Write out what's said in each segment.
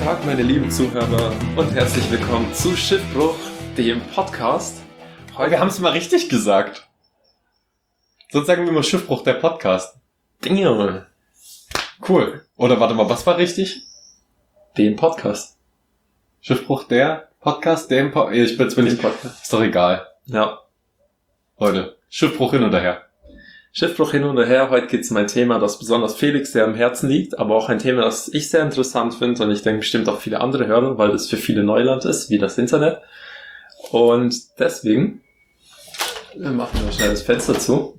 Tag, meine lieben Zuhörer, und herzlich willkommen zu Schiffbruch, dem Podcast. Wir haben es mal richtig gesagt. Sonst sagen wir immer Schiffbruch, der Podcast. Dinge. Cool. Oder warte mal, was war richtig? Den Podcast. Schiffbruch, der Podcast, dem Podcast. Jetzt bin ich Podcast. Ist doch egal. Ja. Leute, Schiffbruch hin oder her. Schiffbruch hin und her. Heute geht es um ein Thema, das besonders Felix sehr am Herzen liegt, aber auch ein Thema, das ich sehr interessant finde und ich denke bestimmt auch viele andere hören, weil es für viele Neuland ist, wie das Internet. Und deswegen machen wir schnell das Fenster zu.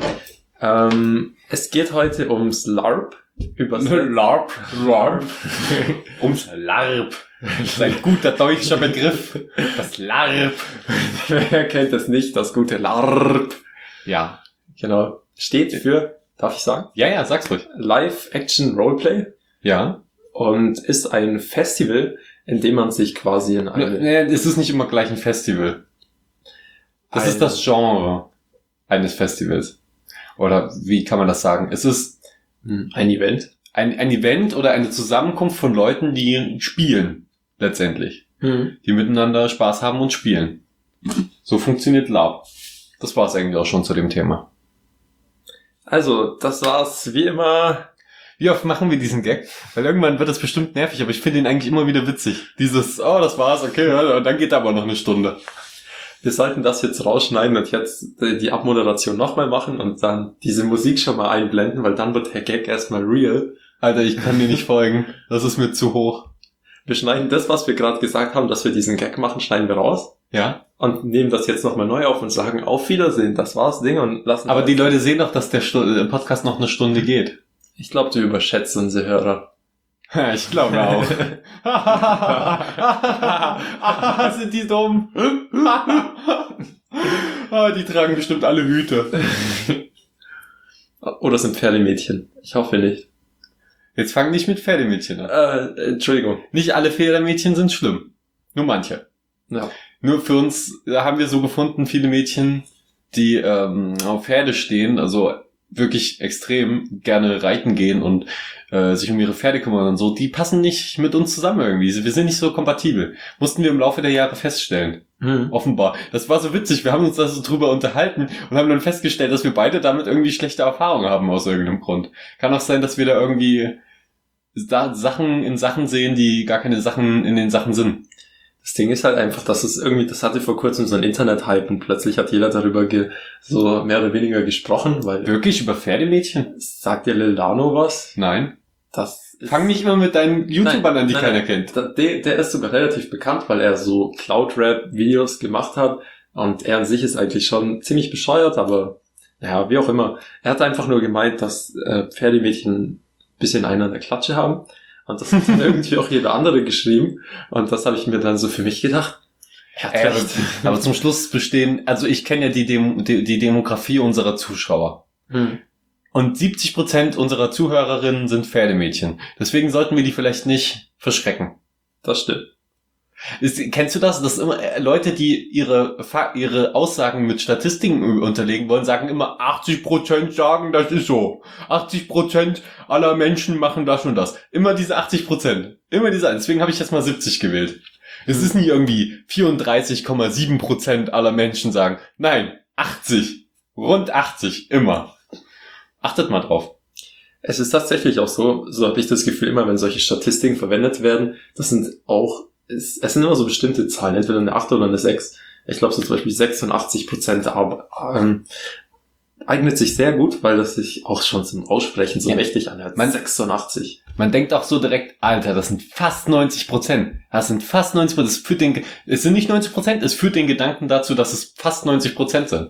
Es geht heute ums LARP. LARP. Ums LARP. Das ist ein guter deutscher Begriff. Das LARP. Wer kennt es nicht, das gute LARP? Ja. Genau. Steht für, darf ich sagen? Ja, sag's ruhig. Live-Action-Roleplay. Ja. Und ist ein Festival, in dem man sich quasi in eine... Nee, es ist nicht immer gleich ein Festival. Das ist das Genre eines Festivals. Oder wie kann man das sagen? Es ist ein Event. Ein Event oder eine Zusammenkunft von Leuten, die spielen, letztendlich. Die miteinander Spaß haben und spielen. So funktioniert LARP. Das war's eigentlich auch schon zu dem Thema. Also, das war's wie immer. Wie oft machen wir diesen Gag? Weil irgendwann wird das bestimmt nervig, aber ich finde ihn eigentlich immer wieder witzig. Dieses, oh, das war's, okay, und dann geht aber noch eine Stunde. Wir sollten das jetzt rausschneiden und jetzt die Abmoderation nochmal machen und dann diese Musik schon mal einblenden, weil dann wird der Gag erstmal real. Alter, ich kann dir nicht folgen. Das ist mir zu hoch. Wir schneiden das, was wir gerade gesagt haben, dass wir diesen Gag machen, schneiden wir raus. Ja. Und nehmen das jetzt nochmal neu auf und sagen, auf Wiedersehen, das war's Ding und lassen... Aber die Leute sehen doch, dass der Podcast noch eine Stunde geht. Ich glaube, du überschätzt unsere Hörer. Ja, ich glaube auch. Sind die dumm? Die tragen bestimmt alle Hüte. Oder sind Pferdemädchen? Ich hoffe nicht. Jetzt fang nicht mit Pferdemädchen an. Entschuldigung. Nicht alle Pferdemädchen sind schlimm. Nur manche. Ja. Nur für uns haben wir so gefunden, viele Mädchen, die auf Pferde stehen, also wirklich extrem gerne reiten gehen und sich um ihre Pferde kümmern und so, die passen nicht mit uns zusammen irgendwie. Wir sind nicht so kompatibel. Mussten wir im Laufe der Jahre feststellen. Offenbar. Das war so witzig. Wir haben uns da so drüber unterhalten und haben dann festgestellt, dass wir beide damit irgendwie schlechte Erfahrungen haben aus irgendeinem Grund. Kann auch sein, dass wir da irgendwie Sachen in Sachen sehen, die gar keine Sachen in den Sachen sind. Das Ding ist halt einfach, dass es irgendwie, das hatte vor kurzem so ein Internet-Hype und plötzlich hat jeder darüber so mehr oder weniger gesprochen, weil... Wirklich? Über Pferdemädchen? Sagt dir Lil Dano was? Nein. Das ist, fang nicht immer mit deinen YouTubern an, die keiner kennt. Der ist sogar relativ bekannt, weil er so Cloud-Rap-Videos gemacht hat und er an sich ist eigentlich schon ziemlich bescheuert, aber ja, wie auch immer. Er hat einfach nur gemeint, dass Pferdemädchen ein bisschen einen an der Klatsche haben. Und das hat dann irgendwie auch jeder andere geschrieben. Und das habe ich mir dann so für mich gedacht. Aber zum Schluss bestehen, also ich kenne ja die Demografie unserer Zuschauer. Und 70% unserer Zuhörerinnen sind Pferdemädchen. Deswegen sollten wir die vielleicht nicht verschrecken. Das stimmt. Kennst du das? Dass immer Leute, die ihre Aussagen mit Statistiken unterlegen wollen, sagen immer 80% sagen, das ist so. 80% aller Menschen machen das und das. Immer diese 80%. Immer diese. Deswegen habe ich jetzt mal 70 gewählt. Es ist nie irgendwie 34,7% aller Menschen sagen. Nein, 80. Rund 80. Immer. Achtet mal drauf. Es ist tatsächlich auch so habe ich das Gefühl, immer wenn solche Statistiken verwendet werden, das sind auch es sind immer so bestimmte Zahlen, entweder eine 8 oder eine 6. Ich glaube so zum Beispiel 86% eignet sich sehr gut, weil das sich auch schon zum Aussprechen so mächtig anhört. 86. Man denkt auch so direkt, Alter, das sind fast 90%. Das sind fast 90%. Es sind nicht 90%, es führt den Gedanken dazu, dass es fast 90% sind.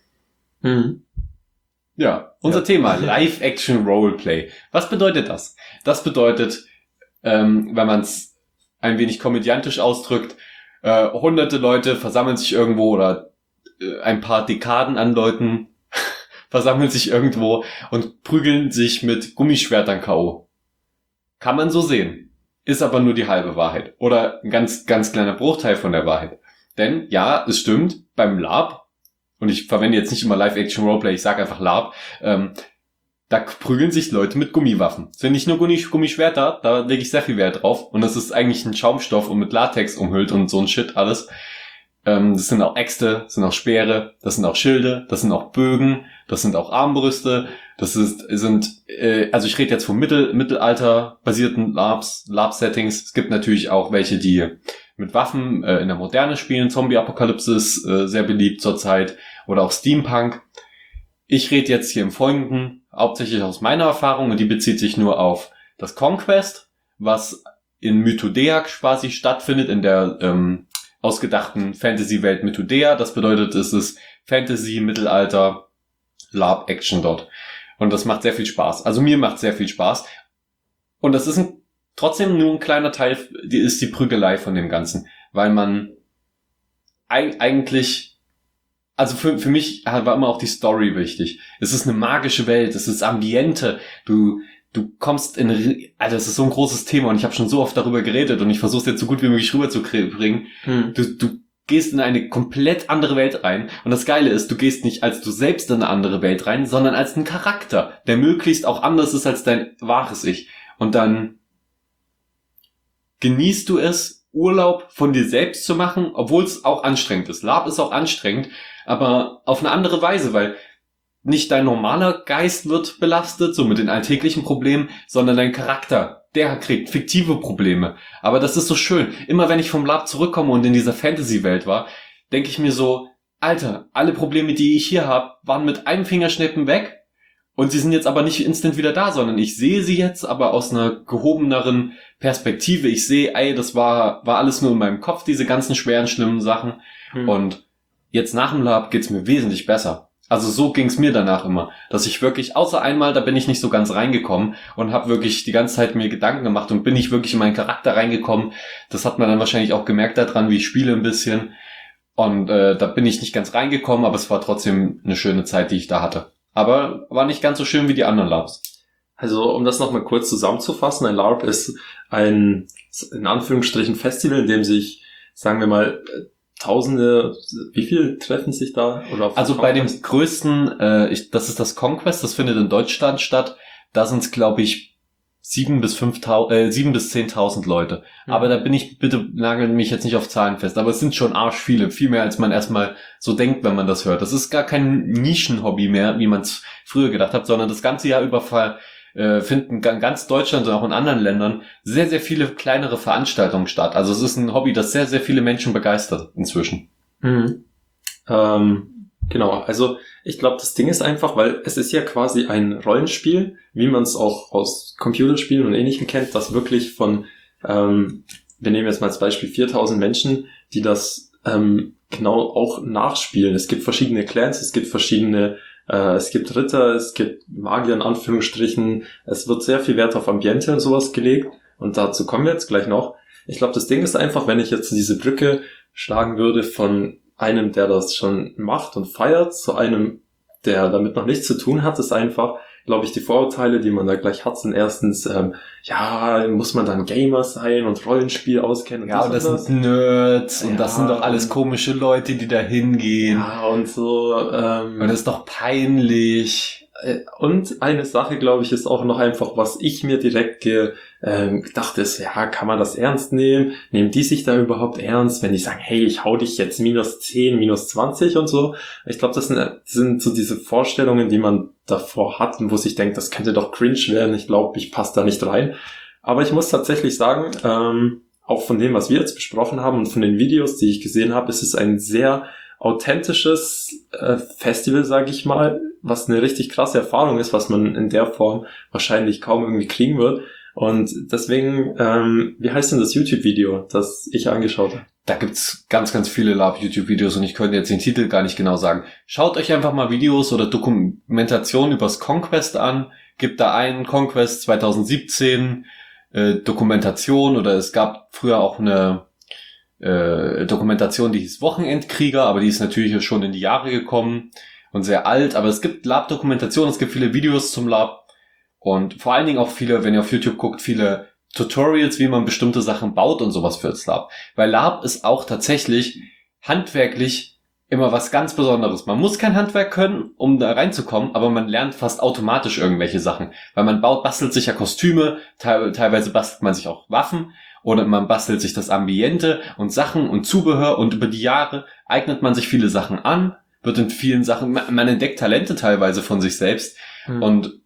Ja, unser Thema, Live-Action-Roleplay. Was bedeutet das? Das bedeutet, wenn man es ein wenig komödiantisch ausdrückt, hunderte Leute versammeln sich irgendwo oder ein paar Dekaden an Leuten versammeln sich irgendwo und prügeln sich mit Gummischwertern K.O. Kann man so sehen. Ist aber nur die halbe Wahrheit. Oder ein ganz, ganz kleiner Bruchteil von der Wahrheit. Denn, ja, es stimmt, beim LARP, und ich verwende jetzt nicht immer Live-Action-Roleplay, ich sage einfach LARP, Da prügeln sich Leute mit Gummiwaffen. Es sind nicht nur Gummischwerter, da lege ich sehr viel Wert drauf. Und das ist eigentlich ein Schaumstoff und mit Latex umhüllt und so ein Shit alles. Das sind auch Äxte, das sind auch Speere, das sind auch Schilde, das sind auch Bögen, das sind auch Armbrüste. Also ich rede jetzt vom Mittelalter-basierten Lab-Settings. Es gibt natürlich auch welche, die mit Waffen in der Moderne spielen. Zombie-Apokalypse ist sehr beliebt zurzeit. Oder auch Steampunk. Ich rede jetzt hier im Folgenden hauptsächlich aus meiner Erfahrung und die bezieht sich nur auf das Conquest, was in Mythodea quasi stattfindet, in der ausgedachten Fantasy-Welt Mythodea. Das bedeutet, es ist Fantasy, Mittelalter, Lab-Action dort. Und das macht sehr viel Spaß. Also mir macht sehr viel Spaß. Und das ist trotzdem nur ein kleiner Teil, ist die Prügelei von dem Ganzen. Weil man eigentlich... Also für mich war immer auch die Story wichtig. Es ist eine magische Welt, es ist Ambiente. Du kommst also es ist so ein großes Thema und ich habe schon so oft darüber geredet und ich versuche es jetzt so gut wie möglich rüberzubringen. Du gehst in eine komplett andere Welt rein und das Geile ist, du gehst nicht als du selbst in eine andere Welt rein, sondern als ein Charakter, der möglichst auch anders ist als dein wahres Ich. Und dann genießt du es, Urlaub von dir selbst zu machen, obwohl es auch anstrengend ist. Lab ist auch anstrengend, aber auf eine andere Weise, weil nicht dein normaler Geist wird belastet, so mit den alltäglichen Problemen, sondern dein Charakter, der kriegt fiktive Probleme. Aber das ist so schön. Immer wenn ich vom Lab zurückkomme und in dieser Fantasy-Welt war, denke ich mir so, Alter, alle Probleme, die ich hier habe, waren mit einem Fingerschnippen weg und sie sind jetzt aber nicht instant wieder da, sondern ich sehe sie jetzt, aber aus einer gehobeneren Perspektive. Ich sehe, das war alles nur in meinem Kopf, diese ganzen schweren, schlimmen Sachen. Und jetzt nach dem Lab geht's mir wesentlich besser. Also so ging's mir danach immer, dass ich wirklich, außer einmal, da bin ich nicht so ganz reingekommen und habe wirklich die ganze Zeit mir Gedanken gemacht und bin ich wirklich in meinen Charakter reingekommen. Das hat man dann wahrscheinlich auch gemerkt daran, wie ich spiele ein bisschen. Und da bin ich nicht ganz reingekommen, aber es war trotzdem eine schöne Zeit, die ich da hatte. Aber war nicht ganz so schön wie die anderen Labs. Also um das nochmal kurz zusammenzufassen, ein LARP ist ein, in Anführungsstrichen, Festival, in dem sich, sagen wir mal, Tausende, wie viel treffen sich da? Also bei dem größten, das ist das Conquest, das findet in Deutschland statt. Da sind es, glaube ich, 7.000 bis 10.000 Leute. Aber da bitte nageln mich jetzt nicht auf Zahlen fest. Aber es sind schon arsch viele, viel mehr als man erstmal so denkt, wenn man das hört. Das ist gar kein Nischenhobby mehr, wie man es früher gedacht hat, sondern das ganze Jahr über finden in ganz Deutschland und auch in anderen Ländern sehr, sehr viele kleinere Veranstaltungen statt. Also es ist ein Hobby, das sehr, sehr viele Menschen begeistert inzwischen. Genau, also ich glaube, das Ding ist einfach, weil es ist ja quasi ein Rollenspiel, wie man es auch aus Computerspielen und Ähnlichem kennt, das wirklich von, wir nehmen jetzt mal als Beispiel 4.000 Menschen, die das genau auch nachspielen. Es gibt verschiedene Clans, es gibt Ritter, es gibt Magier in Anführungsstrichen. Es wird sehr viel Wert auf Ambiente und sowas gelegt. Und dazu kommen wir jetzt gleich noch. Ich glaube, das Ding ist einfach, wenn ich jetzt diese Brücke schlagen würde von einem, der das schon macht und feiert, zu einem, der damit noch nichts zu tun hat, ist einfach, glaube ich, die Vorurteile, die man da gleich hat, sind erstens, muss man dann Gamer sein und Rollenspiel auskennen. Ja, und das sind Nerds und das sind doch alles komische Leute, die da hingehen. Ja, und so. Und das ist doch peinlich. Und eine Sache, glaube ich, ist auch noch einfach, was ich mir direkt gedacht ist, ja, kann man das ernst nehmen? Nehmen die sich da überhaupt ernst, wenn die sagen, hey, ich hau dich jetzt -10, -20 und so? Ich glaube, das sind so diese Vorstellungen, die man davor hat und wo sich denkt, das könnte doch cringe werden. Ich glaube, ich passe da nicht rein. Aber ich muss tatsächlich sagen, auch von dem, was wir jetzt besprochen haben und von den Videos, die ich gesehen habe, ist es ein sehr authentisches Festival, sage ich mal, was eine richtig krasse Erfahrung ist, was man in der Form wahrscheinlich kaum irgendwie kriegen wird. Und deswegen, wie heißt denn das YouTube-Video, das ich angeschaut habe? Da gibt's ganz, ganz viele Lab-YouTube-Videos und ich könnte jetzt den Titel gar nicht genau sagen. Schaut euch einfach mal Videos oder Dokumentationen übers Conquest an. Gebt da ein, Conquest 2017, Dokumentation, oder es gab früher auch eine Dokumentation, die hieß Wochenendkrieger, aber die ist natürlich schon in die Jahre gekommen und sehr alt. Aber es gibt Lab-Dokumentationen, es gibt viele Videos zum Lab und vor allen Dingen auch viele, wenn ihr auf YouTube guckt, viele Tutorials, wie man bestimmte Sachen baut und sowas für das Lab. Weil Lab ist auch tatsächlich handwerklich immer was ganz Besonderes. Man muss kein Handwerk können, um da reinzukommen, aber man lernt fast automatisch irgendwelche Sachen. Weil man bastelt sich ja Kostüme, teilweise bastelt man sich auch Waffen oder man bastelt sich das Ambiente und Sachen und Zubehör und über die Jahre eignet man sich viele Sachen an, wird in vielen Sachen, man entdeckt Talente teilweise von sich selbst und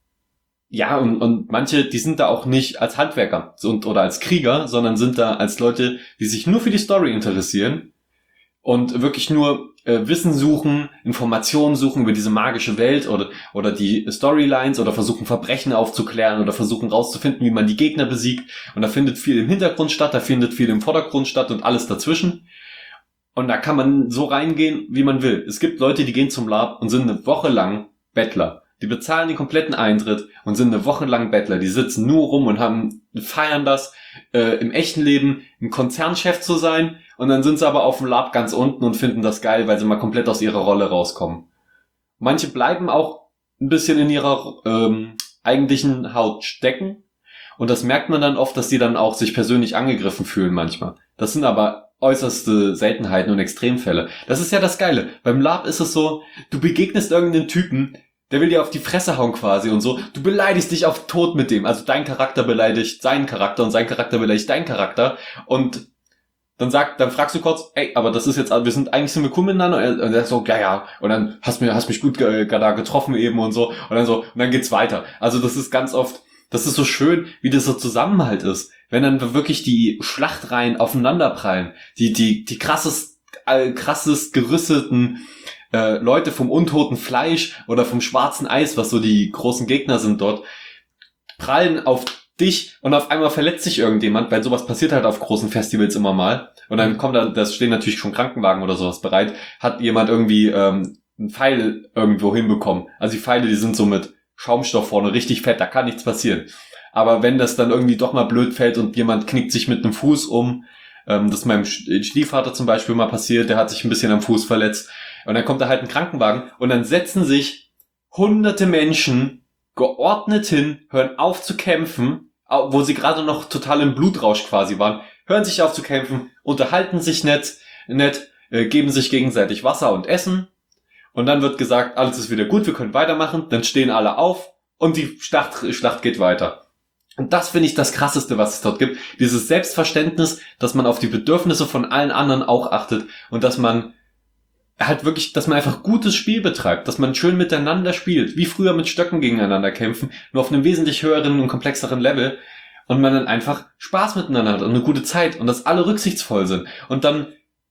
ja, und manche, die sind da auch nicht als Handwerker oder als Krieger, sondern sind da als Leute, die sich nur für die Story interessieren und wirklich nur Wissen suchen, Informationen suchen über diese magische Welt oder die Storylines oder versuchen Verbrechen aufzuklären oder versuchen rauszufinden, wie man die Gegner besiegt. Und da findet viel im Hintergrund statt, da findet viel im Vordergrund statt und alles dazwischen. Und da kann man so reingehen, wie man will. Es gibt Leute, die gehen zum LARP und sind eine Woche lang Bettler. Die bezahlen den kompletten Eintritt und sind eine Woche lang Bettler. Die sitzen nur rum und feiern das, im echten Leben ein Konzernchef zu sein. Und dann sind sie aber auf dem LARP ganz unten und finden das geil, weil sie mal komplett aus ihrer Rolle rauskommen. Manche bleiben auch ein bisschen in ihrer eigentlichen Haut stecken. Und das merkt man dann oft, dass die dann auch sich persönlich angegriffen fühlen manchmal. Das sind aber äußerste Seltenheiten und Extremfälle. Das ist ja das Geile. Beim LARP ist es so, du begegnest irgendeinen Typen, der will dir auf die Fresse hauen quasi und so. Du beleidigst dich auf Tod mit dem. Also dein Charakter beleidigt seinen Charakter und sein Charakter beleidigt deinen Charakter. Und dann fragst du kurz, ey, aber das ist jetzt, sind wir cool miteinander? Und er so, ja. Und dann hast mich gut da getroffen eben und so. Und dann geht's weiter. Also das ist ganz oft, das ist so schön, wie das so Zusammenhalt ist. Wenn dann wirklich die Schlachtreihen aufeinanderprallen. Die krassest gerüsteten Leute vom untoten Fleisch oder vom schwarzen Eis, was so die großen Gegner sind dort, prallen auf dich und auf einmal verletzt sich irgendjemand, weil sowas passiert halt auf großen Festivals immer mal. Und dann das stehen natürlich schon Krankenwagen oder sowas bereit, hat jemand irgendwie einen Pfeil irgendwo hinbekommen. Also die Pfeile, die sind so mit Schaumstoff vorne richtig fett, da kann nichts passieren. Aber wenn das dann irgendwie doch mal blöd fällt und jemand knickt sich mit einem Fuß um, das ist meinem Stiefvater zum Beispiel mal passiert, der hat sich ein bisschen am Fuß verletzt. Und dann kommt da halt ein Krankenwagen und dann setzen sich hunderte Menschen geordnet hin, hören auf zu kämpfen, wo sie gerade noch total im Blutrausch quasi waren, hören sich auf zu kämpfen, unterhalten sich nett, geben sich gegenseitig Wasser und Essen und dann wird gesagt, alles ist wieder gut, wir können weitermachen, dann stehen alle auf und die Schlacht geht weiter. Und das finde ich das Krasseste, was es dort gibt. Dieses Selbstverständnis, dass man auf die Bedürfnisse von allen anderen auch achtet und dass man halt wirklich, dass man einfach gutes Spiel betreibt, dass man schön miteinander spielt, wie früher mit Stöcken gegeneinander kämpfen, nur auf einem wesentlich höheren und komplexeren Level und man dann einfach Spaß miteinander hat und eine gute Zeit und dass alle rücksichtsvoll sind und dann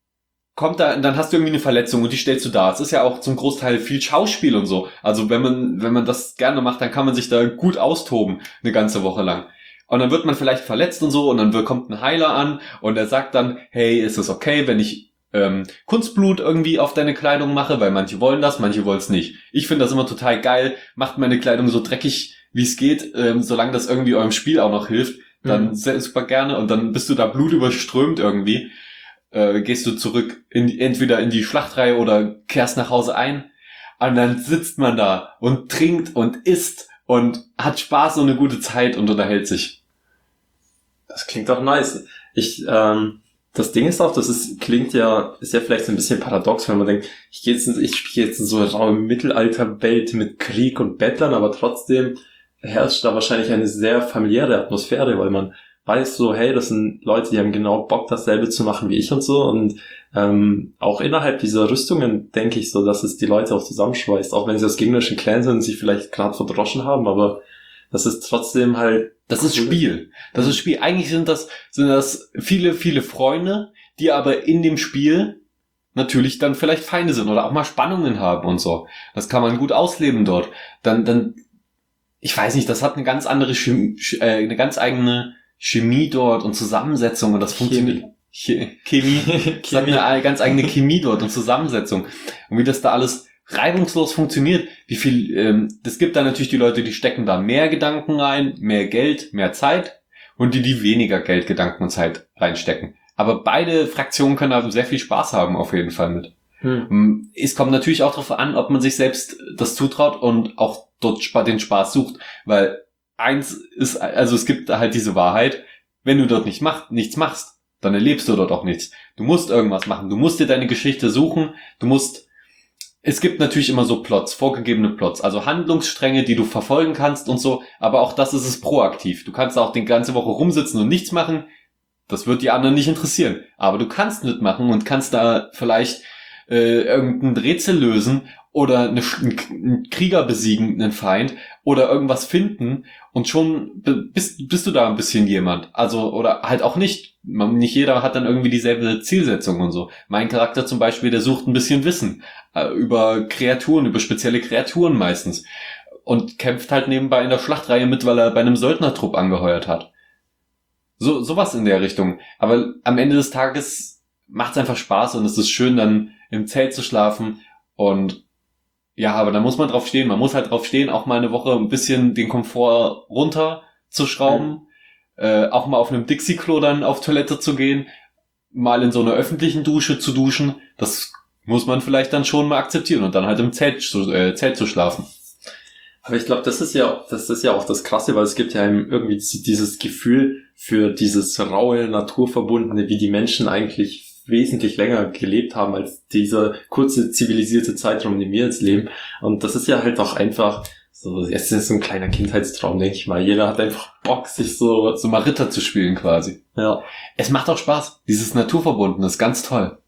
dann hast du irgendwie eine Verletzung und die stellst du dar. Es ist ja auch zum Großteil viel Schauspiel und so. Also wenn man das gerne macht, dann kann man sich da gut austoben, eine ganze Woche lang. Und dann wird man vielleicht verletzt und so und dann kommt ein Heiler an und er sagt dann, hey, ist es okay, wenn ich Kunstblut irgendwie auf deine Kleidung mache, weil manche wollen das, manche wollen es nicht. Ich finde das immer total geil, macht meine Kleidung so dreckig, wie es geht, solange das irgendwie eurem Spiel auch noch hilft, dann super gerne und dann bist du da blutüberströmt irgendwie, gehst du zurück entweder in die Schlachtreihe oder kehrst nach Hause ein und dann sitzt man da und trinkt und isst und hat Spaß und eine gute Zeit und unterhält sich. Das klingt doch nice. Das Ding ist auch, ist ja vielleicht so ein bisschen paradox, wenn man denkt, ich spiele jetzt in so eine raue Mittelalterwelt mit Krieg und Bettlern, aber trotzdem herrscht da wahrscheinlich eine sehr familiäre Atmosphäre, weil man weiß so, hey, das sind Leute, die haben genau Bock, dasselbe zu machen wie ich und so und auch innerhalb dieser Rüstungen denke ich so, dass es die Leute auch zusammenschweißt, auch wenn sie aus gegnerischen Clans sind und sich vielleicht gerade verdroschen haben, aber das ist trotzdem halt... Das ist Spiel. Das ist Spiel. Eigentlich sind das viele, viele Freunde, die aber in dem Spiel natürlich dann vielleicht Feinde sind oder auch mal Spannungen haben und so. Das kann man gut ausleben dort. Dann, ich weiß nicht, das hat eine ganz andere eine ganz eigene Chemie dort und Zusammensetzung und das funktioniert. Chemie. Das hat eine ganz eigene Chemie dort und Zusammensetzung. Und wie das da alles reibungslos funktioniert, es gibt da natürlich die Leute, die stecken da mehr Gedanken rein, mehr Geld, mehr Zeit und die weniger Geld, Gedanken und Zeit reinstecken. Aber beide Fraktionen können da sehr viel Spaß haben, auf jeden Fall mit. Es kommt natürlich auch darauf an, ob man sich selbst das zutraut und auch dort den Spaß sucht, weil es gibt halt diese Wahrheit, wenn du dort nichts machst, dann erlebst du dort auch nichts. Du musst irgendwas machen, du musst dir deine Geschichte suchen, es gibt natürlich immer so Plots, vorgegebene Plots, also Handlungsstränge, die du verfolgen kannst und so, aber auch das ist es proaktiv. Du kannst auch die ganze Woche rumsitzen und nichts machen, das wird die anderen nicht interessieren, aber du kannst mitmachen und kannst da vielleicht irgendein Rätsel lösen oder einen Krieger besiegen, einen Feind, oder irgendwas finden und schon bist du da ein bisschen jemand. Also, oder halt auch nicht. Nicht jeder hat dann irgendwie dieselbe Zielsetzung und so. Mein Charakter zum Beispiel, der sucht ein bisschen Wissen über Kreaturen, über spezielle Kreaturen meistens. Und kämpft halt nebenbei in der Schlachtreihe mit, weil er bei einem Söldnertrupp angeheuert hat. Sowas in der Richtung. Aber am Ende des Tages macht's einfach Spaß und es ist schön, dann im Zelt zu schlafen. Und ja, aber da muss man drauf stehen. Man muss halt drauf stehen, auch mal eine Woche ein bisschen den Komfort runter zu schrauben. Auch mal auf einem Dixie-Klo dann auf Toilette zu gehen. Mal in so einer öffentlichen Dusche zu duschen. Das muss man vielleicht dann schon mal akzeptieren und dann halt im Zelt zu schlafen. Aber ich glaube, das ist ja auch das Krasse, weil es gibt ja irgendwie dieses Gefühl für dieses raue, naturverbundene, wie die Menschen eigentlich wesentlich länger gelebt haben als dieser kurze zivilisierte Zeitraum, in dem wir jetzt leben. Und das ist ja halt auch einfach so, es ist so ein kleiner Kindheitstraum, denke ich mal. Jeder hat einfach Bock, sich so mal Ritter zu spielen quasi. Ja. Es macht auch Spaß. Dieses Naturverbundene ist ganz toll.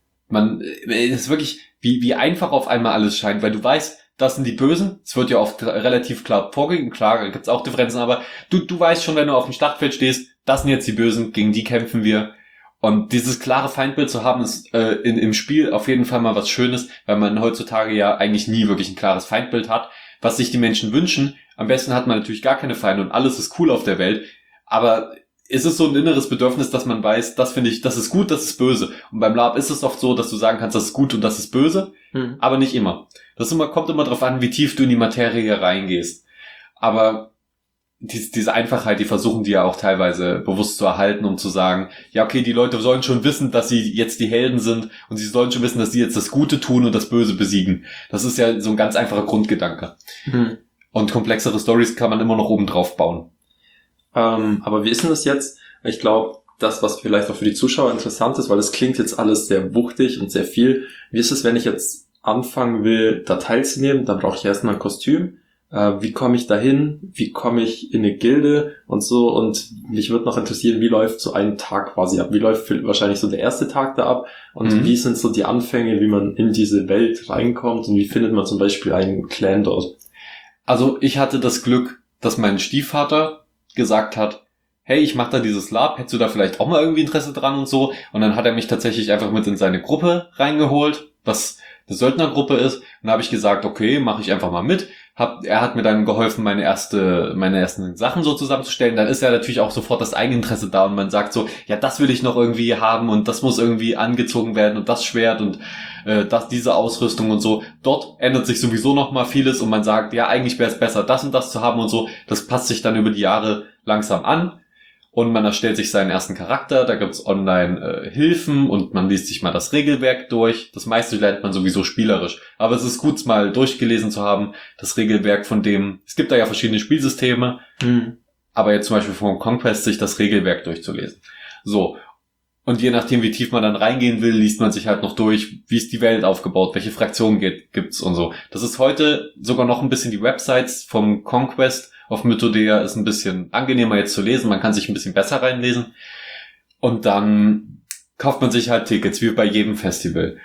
Es ist wirklich, wie einfach auf einmal alles scheint, weil du weißt, das sind die Bösen. Es wird ja oft relativ klar vorgegeben. Klar, da gibt's auch Differenzen, aber du weißt schon, wenn du auf dem Schlachtfeld stehst, das sind jetzt die Bösen, gegen die kämpfen wir. Und dieses klare Feindbild zu haben, ist im Spiel auf jeden Fall mal was Schönes, weil man heutzutage ja eigentlich nie wirklich ein klares Feindbild hat, was sich die Menschen wünschen. Am besten hat man natürlich gar keine Feinde und alles ist cool auf der Welt. Aber es ist so ein inneres Bedürfnis, dass man weiß, das finde ich, das ist gut, das ist böse. Und beim LARP ist es oft so, dass du sagen kannst, das ist gut und das ist böse, aber nicht immer. Kommt immer darauf an, wie tief du in die Materie reingehst. Aber diese Einfachheit, die versuchen die ja auch teilweise bewusst zu erhalten, um zu sagen, ja okay, die Leute sollen schon wissen, dass sie jetzt die Helden sind und sie sollen schon wissen, dass sie jetzt das Gute tun und das Böse besiegen. Das ist ja so ein ganz einfacher Grundgedanke. Und komplexere Stories kann man immer noch oben drauf bauen. Aber wie ist denn das jetzt? Ich glaube, das, was vielleicht auch für die Zuschauer interessant ist, weil es klingt jetzt alles sehr wuchtig und sehr viel. Wie ist es, wenn ich jetzt anfangen will, da teilzunehmen? Dann brauche ich erstmal ein Kostüm. Wie komme ich dahin? Wie komme ich in eine Gilde und so? Und mich würde noch interessieren, wie läuft so ein Tag quasi ab? Wie läuft wahrscheinlich so der erste Tag da ab? Und wie sind so die Anfänge, wie man in diese Welt reinkommt? Und wie findet man zum Beispiel einen Clan dort? Also ich hatte das Glück, dass mein Stiefvater gesagt hat, hey, ich mache da dieses LARP, hättest du da vielleicht auch mal irgendwie Interesse dran und so? Und dann hat er mich tatsächlich einfach mit in seine Gruppe reingeholt, was eine Söldnergruppe ist. Und da habe ich gesagt, okay, mache ich einfach mal mit. Er hat mir dann geholfen, meine ersten Sachen so zusammenzustellen. Dann ist ja natürlich auch sofort das Eigeninteresse da und man sagt so, ja, das will ich noch irgendwie haben und das muss irgendwie angezogen werden und das Schwert und diese Ausrüstung und so. Dort ändert sich sowieso noch mal vieles und man sagt, ja, eigentlich wäre es besser, das und das zu haben und so. Das passt sich dann über die Jahre langsam an. Und man erstellt sich seinen ersten Charakter, da gibt's online Hilfen und man liest sich mal das Regelwerk durch. Das meiste lernt man sowieso spielerisch. Aber es ist gut, mal durchgelesen zu haben, das Regelwerk es gibt da ja verschiedene Spielsysteme, aber jetzt zum Beispiel von Conquest sich das Regelwerk durchzulesen. So. Und je nachdem, wie tief man dann reingehen will, liest man sich halt noch durch, wie ist die Welt aufgebaut, welche Fraktionen gibt's und so. Das ist heute sogar noch ein bisschen die Websites vom Conquest auf Mythodea ist ein bisschen angenehmer jetzt zu lesen. Man kann sich ein bisschen besser reinlesen. Und dann kauft man sich halt Tickets, wie bei jedem Festival.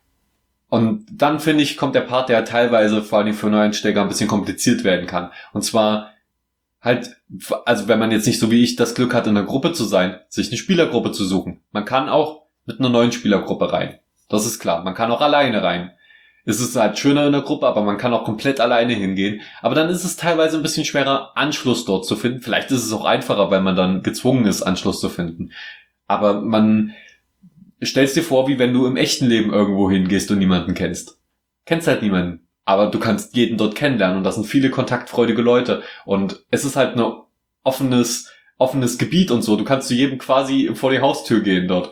Und dann, finde ich, kommt der Part, der teilweise vor allem für Neueinsteiger ein bisschen kompliziert werden kann. Und zwar halt, also wenn man jetzt nicht so wie ich das Glück hat, in einer Gruppe zu sein, sich eine Spielergruppe zu suchen. Man kann auch mit einer neuen Spielergruppe rein. Das ist klar. Man kann auch alleine rein. Es ist halt schöner in der Gruppe, aber man kann auch komplett alleine hingehen. Aber dann ist es teilweise ein bisschen schwerer, Anschluss dort zu finden. Vielleicht ist es auch einfacher, weil man dann gezwungen ist, Anschluss zu finden. Aber man stellt dir vor, wie wenn du im echten Leben irgendwo hingehst und niemanden kennst. Kennst halt niemanden. Aber du kannst jeden dort kennenlernen und das sind viele kontaktfreudige Leute. Und es ist halt ein offenes Gebiet und so. Du kannst zu jedem quasi vor die Haustür gehen dort.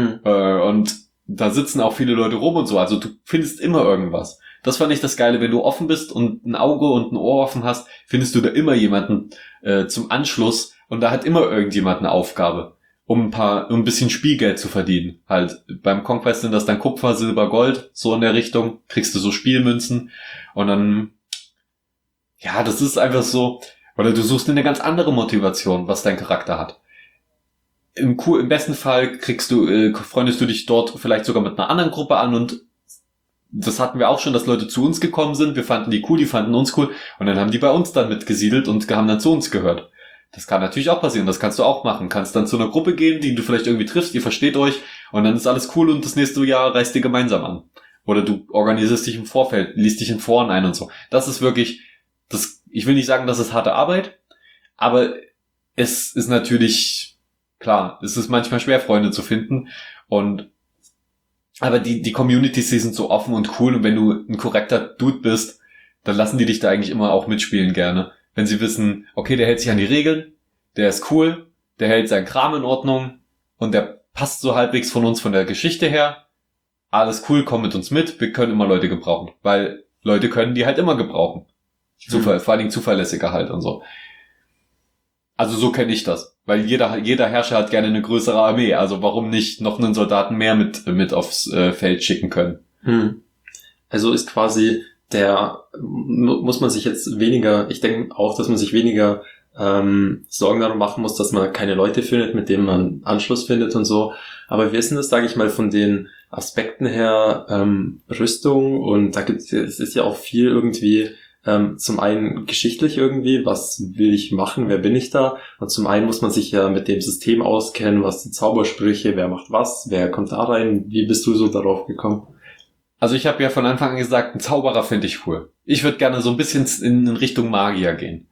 Und da sitzen auch viele Leute rum und so, also du findest immer irgendwas. Das fand ich das Geile, wenn du offen bist und ein Auge und ein Ohr offen hast, findest du da immer jemanden zum Anschluss und da hat immer irgendjemand eine Aufgabe. um ein bisschen Spielgeld zu verdienen. Halt, beim Conquest sind das dann Kupfer, Silber, Gold, so in der Richtung, kriegst du so Spielmünzen und dann, ja, das ist einfach so, oder du suchst eine ganz andere Motivation, was dein Charakter hat. Im besten Fall freundest du dich dort vielleicht sogar mit einer anderen Gruppe an und das hatten wir auch schon, dass Leute zu uns gekommen sind, wir fanden die cool, die fanden uns cool und dann haben die bei uns dann mitgesiedelt und haben dann zu uns gehört. Das kann natürlich auch passieren, das kannst du auch machen. Kannst dann zu einer Gruppe gehen, die du vielleicht irgendwie triffst, ihr versteht euch und dann ist alles cool und das nächste Jahr reist ihr gemeinsam an. Oder du organisierst dich im Vorfeld, liest dich in Foren ein und so. Das ist wirklich, ich will nicht sagen, das ist harte Arbeit, aber es ist natürlich, klar, es ist manchmal schwer, Freunde zu finden aber die Communities, die sind so offen und cool und wenn du ein korrekter Dude bist, dann lassen die dich da eigentlich immer auch mitspielen gerne. Wenn sie wissen, okay, der hält sich an die Regeln, der ist cool, der hält seinen Kram in Ordnung und der passt so halbwegs von uns von der Geschichte her. Alles cool, komm mit uns mit, wir können immer Leute gebrauchen, weil Leute können die halt immer gebrauchen. Vor allen Dingen zuverlässiger halt und so. Also so kenne ich das, weil jeder Herrscher hat gerne eine größere Armee, also warum nicht noch einen Soldaten mehr mit aufs Feld schicken können. Also ist quasi muss man sich jetzt weniger, ich denke auch, dass man sich weniger Sorgen darum machen muss, dass man keine Leute findet, mit denen man Anschluss findet und so. Aber wie ist denn das, sage ich mal, von den Aspekten her, Rüstung und es ist ja auch viel irgendwie zum einen geschichtlich irgendwie, was will ich machen, wer bin ich da? Und zum einen muss man sich ja mit dem System auskennen, was die Zaubersprüche, wer macht was, wer kommt da rein, wie bist du so darauf gekommen? Also ich habe ja von Anfang an gesagt, einen Zauberer finde ich cool. Ich würde gerne so ein bisschen in Richtung Magier gehen.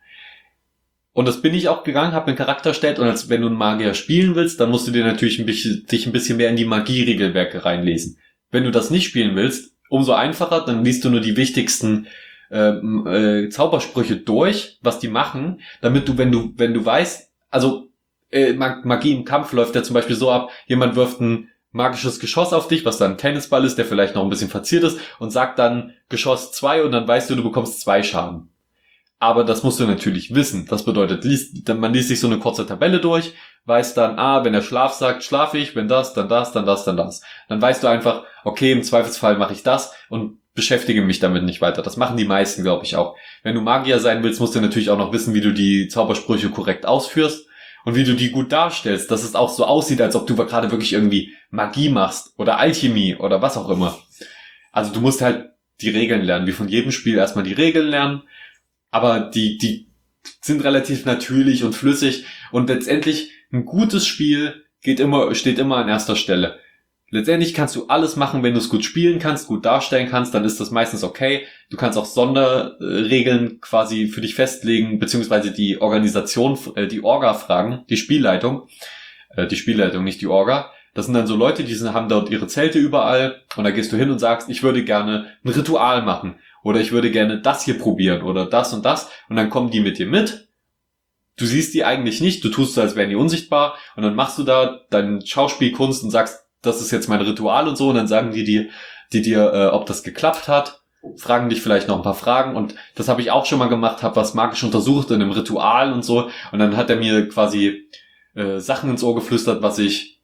Und das bin ich auch gegangen, habe einen Charakter erstellt und wenn du einen Magier spielen willst, dann musst du dir natürlich dich ein bisschen mehr in die Magie-Regelwerke reinlesen. Wenn du das nicht spielen willst, umso einfacher, dann liest du nur die wichtigsten Zaubersprüche durch, was die machen, damit du, wenn du weißt, also Magie im Kampf läuft ja zum Beispiel so ab, jemand wirft ein magisches Geschoss auf dich, was dann ein Tennisball ist, der vielleicht noch ein bisschen verziert ist und sagt dann Geschoss 2 und dann weißt du bekommst 2 Schaden. Aber das musst du natürlich wissen. Das bedeutet, man liest sich so eine kurze Tabelle durch, weiß dann, wenn er Schlaf sagt, schlafe ich, wenn das, dann das, dann das, dann das. Dann weißt du einfach, okay, im Zweifelsfall mache ich das und beschäftige mich damit nicht weiter. Das machen die meisten, glaube ich, auch. Wenn du Magier sein willst, musst du natürlich auch noch wissen, wie du die Zaubersprüche korrekt ausführst und wie du die gut darstellst, dass es auch so aussieht, als ob du gerade wirklich irgendwie Magie machst oder Alchemie oder was auch immer. Also du musst halt die Regeln lernen, wie von jedem Spiel erstmal die Regeln lernen, aber die sind relativ natürlich und flüssig und letztendlich ein gutes Spiel steht immer an erster Stelle. Letztendlich kannst du alles machen, wenn du es gut spielen kannst, gut darstellen kannst, dann ist das meistens okay. Du kannst auch Sonderregeln quasi für dich festlegen, beziehungsweise die Organisation, die Orga fragen, die Spielleitung, nicht die Orga. Das sind dann so Leute, haben dort ihre Zelte überall und da gehst du hin und sagst, ich würde gerne ein Ritual machen oder ich würde gerne das hier probieren oder das und dann kommen die mit dir mit. Du siehst die eigentlich nicht, du tust so, als wären die unsichtbar und dann machst du da deine Schauspielkunst und sagst, das ist jetzt mein Ritual und so und dann sagen die dir, ob das geklappt hat, fragen dich vielleicht noch ein paar Fragen und das habe ich auch schon mal gemacht, habe was magisch untersucht in einem Ritual und so und dann hat er mir quasi Sachen ins Ohr geflüstert, was ich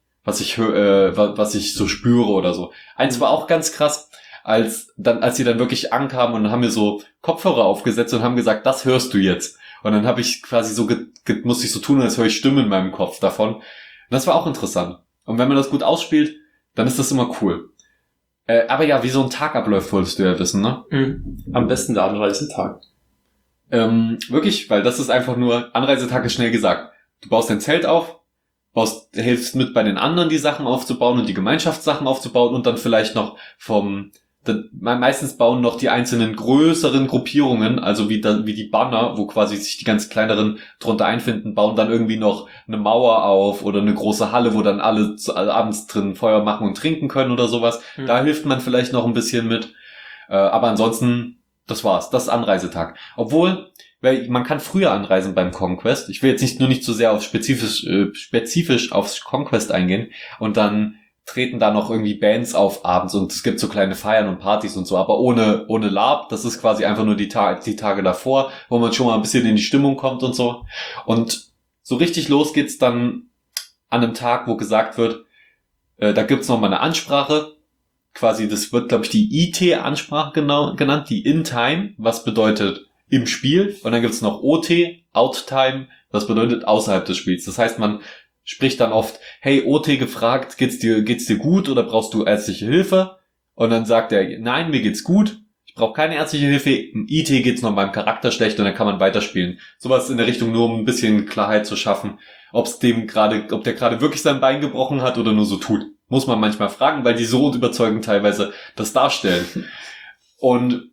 so spüre oder so. Eins war auch ganz krass, als sie dann wirklich ankamen und haben mir so Kopfhörer aufgesetzt und haben gesagt, das hörst du jetzt. Und dann habe ich quasi so musste ich so tun, als höre ich Stimmen in meinem Kopf davon. Und das war auch interessant. Und wenn man das gut ausspielt, dann ist das immer cool. Aber ja, wie so ein Tag abläuft, wolltest du ja wissen, ne? Am besten der Anreisetag. Wirklich, weil das ist einfach nur, Anreisetag ist schnell gesagt. Du baust dein Zelt auf, hilfst mit bei den anderen die Sachen aufzubauen und die Gemeinschaftssachen aufzubauen und dann vielleicht noch meistens bauen noch die einzelnen größeren Gruppierungen, also wie die Banner, wo quasi sich die ganz kleineren drunter einfinden, bauen dann irgendwie noch eine Mauer auf oder eine große Halle, wo dann alle abends drin Feuer machen und trinken können oder sowas. Da hilft man vielleicht noch ein bisschen mit. Aber ansonsten, das war's. Das ist Anreisetag. Obwohl, weil man kann früher anreisen beim Conquest. Ich will jetzt nicht zu sehr auf spezifisch aufs Conquest eingehen und dann treten da noch irgendwie Bands auf abends und es gibt so kleine Feiern und Partys und so, aber ohne LARP, das ist quasi einfach nur die Tage davor, wo man schon mal ein bisschen in die Stimmung kommt und so. Und so richtig los geht's dann an einem Tag, wo gesagt wird, da gibt's noch mal eine Ansprache, quasi, das wird, glaube ich, die IT-Ansprache genannt, die In-Time, was bedeutet im Spiel, und dann gibt's noch OT, Out-Time, was bedeutet außerhalb des Spiels. Das heißt, man spricht dann oft, hey, OT gefragt, geht's dir gut oder brauchst du ärztliche Hilfe? Und dann sagt er, nein, mir geht's gut, ich brauche keine ärztliche Hilfe, im IT geht's noch meinem Charakter schlecht und dann kann man weiterspielen. Sowas in der Richtung, nur um ein bisschen Klarheit zu schaffen, ob der gerade wirklich sein Bein gebrochen hat oder nur so tut. Muss man manchmal fragen, weil die so überzeugend teilweise das darstellen. Und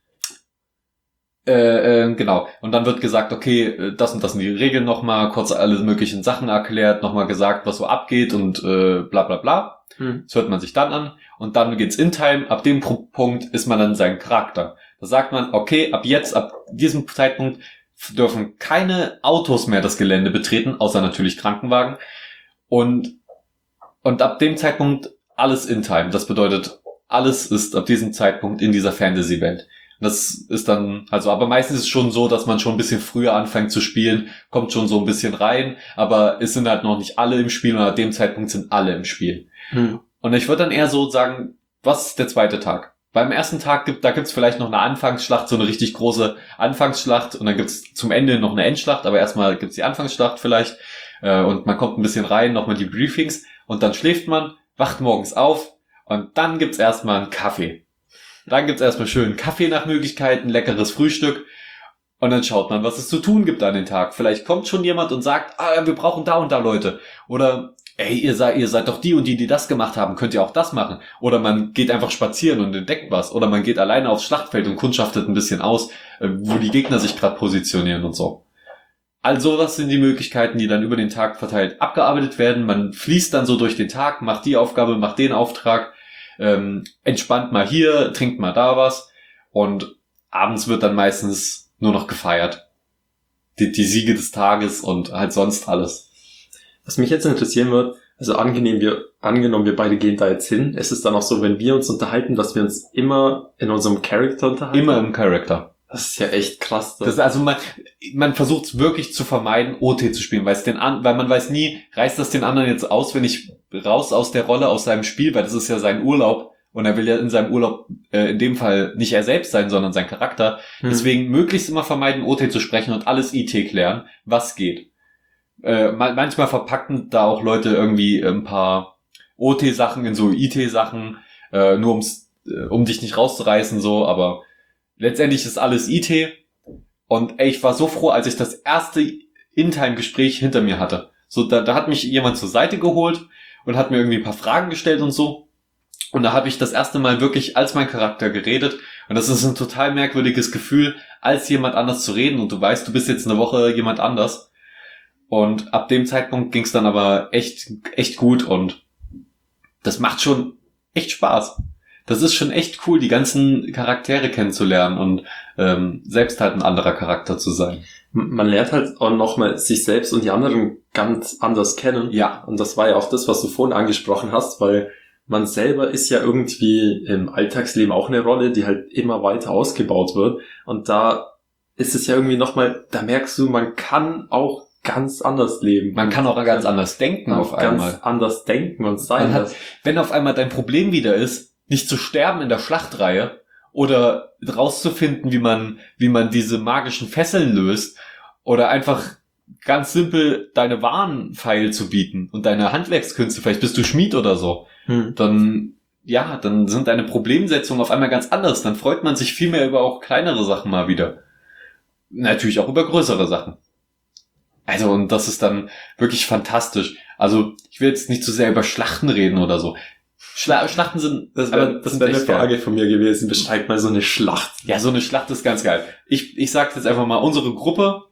genau. Und dann wird gesagt, okay, das und das sind die Regeln nochmal, kurz alle möglichen Sachen erklärt, nochmal gesagt, was so abgeht und bla bla bla. Das hört man sich dann an. Und dann geht's in Time. Ab dem Punkt ist man dann sein Charakter. Da sagt man, okay, ab diesem Zeitpunkt dürfen keine Autos mehr das Gelände betreten, außer natürlich Krankenwagen. Und ab dem Zeitpunkt alles in Time. Das bedeutet, alles ist ab diesem Zeitpunkt in dieser Fantasy-Welt. Das ist dann, aber meistens ist es schon so, dass man schon ein bisschen früher anfängt zu spielen, kommt schon so ein bisschen rein, aber es sind halt noch nicht alle im Spiel und ab dem Zeitpunkt sind alle im Spiel. Und ich würde dann eher so sagen, was ist der zweite Tag? Beim ersten Tag gibt's vielleicht noch eine Anfangsschlacht, so eine richtig große Anfangsschlacht, und dann gibt's zum Ende noch eine Endschlacht, aber erstmal gibt's die Anfangsschlacht vielleicht, und man kommt ein bisschen rein, nochmal die Briefings, und dann schläft man, wacht morgens auf, und dann gibt's erstmal einen Kaffee. Dann gibt's erstmal schönen Kaffee nach Möglichkeiten, leckeres Frühstück, und dann schaut man, was es zu tun gibt an den Tag. Vielleicht kommt schon jemand und sagt, wir brauchen da und da Leute. Oder, ey, ihr seid doch die und die das gemacht haben, könnt ihr auch das machen. Oder man geht einfach spazieren und entdeckt was. Oder man geht alleine aufs Schlachtfeld und kundschaftet ein bisschen aus, wo die Gegner sich gerade positionieren und so. Also das sind die Möglichkeiten, die dann über den Tag verteilt abgearbeitet werden. Man fließt dann so durch den Tag, macht die Aufgabe, macht den Auftrag, entspannt mal hier, trinkt mal da was, und abends wird dann meistens nur noch gefeiert. Die Siege des Tages und halt sonst alles. Was mich jetzt interessieren wird, also angenommen, wir beide gehen da jetzt hin, ist es dann auch so, wenn wir uns unterhalten, dass wir uns immer in unserem Charakter unterhalten? Immer im Charakter. Das ist ja echt krass. Das also man versucht es wirklich zu vermeiden, OT zu spielen, weil man weiß nie, reißt das den anderen jetzt aus, wenn ich raus aus der Rolle, aus seinem Spiel, weil das ist ja sein Urlaub und er will ja in seinem Urlaub in dem Fall nicht er selbst sein, sondern sein Charakter. Deswegen möglichst immer vermeiden, OT zu sprechen und alles IT klären, was geht. Manchmal verpacken da auch Leute irgendwie ein paar OT-Sachen in so IT-Sachen, nur um dich nicht rauszureißen, so, aber letztendlich ist alles IT. Und ey, ich war so froh, als ich das erste In-Time-Gespräch hinter mir hatte. So, da hat mich jemand zur Seite geholt und hat mir irgendwie ein paar Fragen gestellt und so. Und da habe ich das erste Mal wirklich als mein Charakter geredet. Und das ist ein total merkwürdiges Gefühl, als jemand anders zu reden. Und du weißt, du bist jetzt eine Woche jemand anders. Und ab dem Zeitpunkt ging es dann aber echt gut. Und das macht schon echt Spaß. Das ist schon echt cool, die ganzen Charaktere kennenzulernen und selbst halt ein anderer Charakter zu sein. Man lernt halt auch nochmal sich selbst und die anderen ganz anders kennen. Ja. Und das war ja auch das, was du vorhin angesprochen hast, weil man selber ist ja irgendwie im Alltagsleben auch eine Rolle, die halt immer weiter ausgebaut wird. Und da ist es ja irgendwie nochmal, da merkst du, man kann auch ganz anders leben. Man kann auch ganz anders denken auf einmal. Ganz anders denken und sein. Wenn auf einmal dein Problem wieder ist, nicht zu sterben in der Schlachtreihe oder rauszufinden, wie man diese magischen Fesseln löst oder einfach ganz simpel deine Waren feil zu bieten und deine Handwerkskünste, vielleicht bist du Schmied oder so, dann sind deine Problemsetzungen auf einmal ganz anders. Dann freut man sich viel mehr über auch kleinere Sachen mal wieder. Natürlich auch über größere Sachen. Also, und das ist dann wirklich fantastisch. Also, ich will jetzt nicht zu sehr über Schlachten reden oder so. Schlachten sind... Das wäre eine Frage von mir gewesen. Beschreib mal so eine Schlacht. Ja, so eine Schlacht ist ganz geil. Ich sag jetzt einfach mal, unsere Gruppe,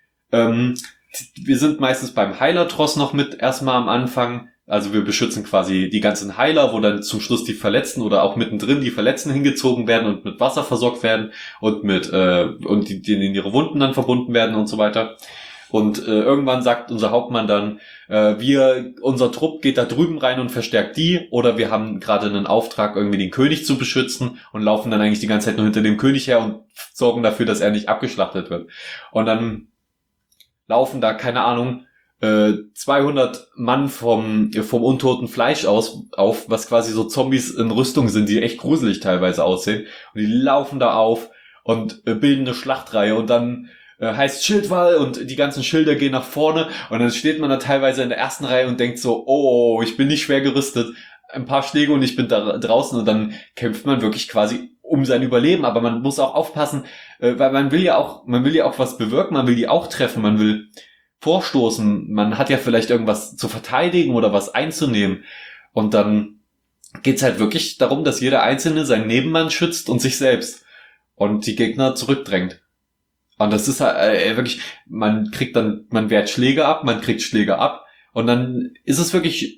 wir sind meistens beim Heilertross noch mit erstmal am Anfang. Also wir beschützen quasi die ganzen Heiler, wo dann zum Schluss die Verletzten oder auch mittendrin die Verletzten hingezogen werden und mit Wasser versorgt werden und die in ihre Wunden dann verbunden werden und so weiter. Und irgendwann sagt unser Hauptmann dann, unser Trupp geht da drüben rein und verstärkt die, oder wir haben gerade einen Auftrag, irgendwie den König zu beschützen und laufen dann eigentlich die ganze Zeit nur hinter dem König her und sorgen dafür, dass er nicht abgeschlachtet wird. Und dann laufen da, keine Ahnung, 200 Mann vom untoten Fleisch auf, was quasi so Zombies in Rüstung sind, die echt gruselig teilweise aussehen. Und die laufen da auf und bilden eine Schlachtreihe und dann heißt Schildwall und die ganzen Schilder gehen nach vorne und dann steht man da teilweise in der ersten Reihe und denkt so, oh, ich bin nicht schwer gerüstet, ein paar Schläge und ich bin da draußen und dann kämpft man wirklich quasi um sein Überleben, aber man muss auch aufpassen, weil man will ja auch was bewirken, man will die auch treffen, man will vorstoßen, man hat ja vielleicht irgendwas zu verteidigen oder was einzunehmen und dann geht's halt wirklich darum, dass jeder Einzelne seinen Nebenmann schützt und sich selbst und die Gegner zurückdrängt. Und das ist halt wirklich, man wehrt Schläge ab, man kriegt Schläge ab und dann ist es wirklich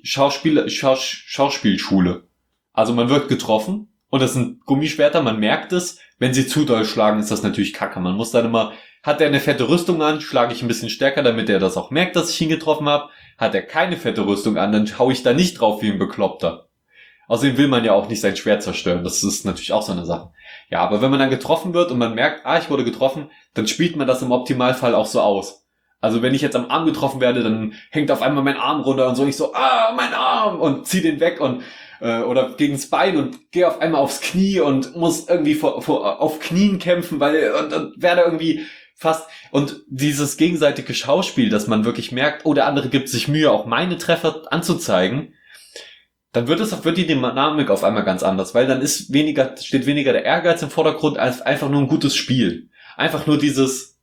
Schauspielschule. Also man wird getroffen und das sind Gummischwerter, man merkt es, wenn sie zu doll schlagen, ist das natürlich kacke. Man muss dann immer, hat er eine fette Rüstung an, schlage ich ein bisschen stärker, damit er das auch merkt, dass ich ihn getroffen habe. Hat er keine fette Rüstung an, dann hau ich da nicht drauf wie ein Bekloppter. Außerdem will man ja auch nicht sein Schwert zerstören, das ist natürlich auch so eine Sache. Ja, aber wenn man dann getroffen wird und man merkt, ich wurde getroffen, dann spielt man das im Optimalfall auch so aus. Also wenn ich jetzt am Arm getroffen werde, dann hängt auf einmal mein Arm runter und so, ich so, mein Arm und zieh den weg und oder gegen's Bein und gehe auf einmal aufs Knie und muss irgendwie auf Knien kämpfen, weil und werde irgendwie fast und dieses gegenseitige Schauspiel, dass man wirklich merkt, der andere gibt sich Mühe, auch meine Treffer anzuzeigen, dann wird die Dynamik auf einmal ganz anders, weil dann steht weniger der Ehrgeiz im Vordergrund als einfach nur ein gutes Spiel. Einfach nur dieses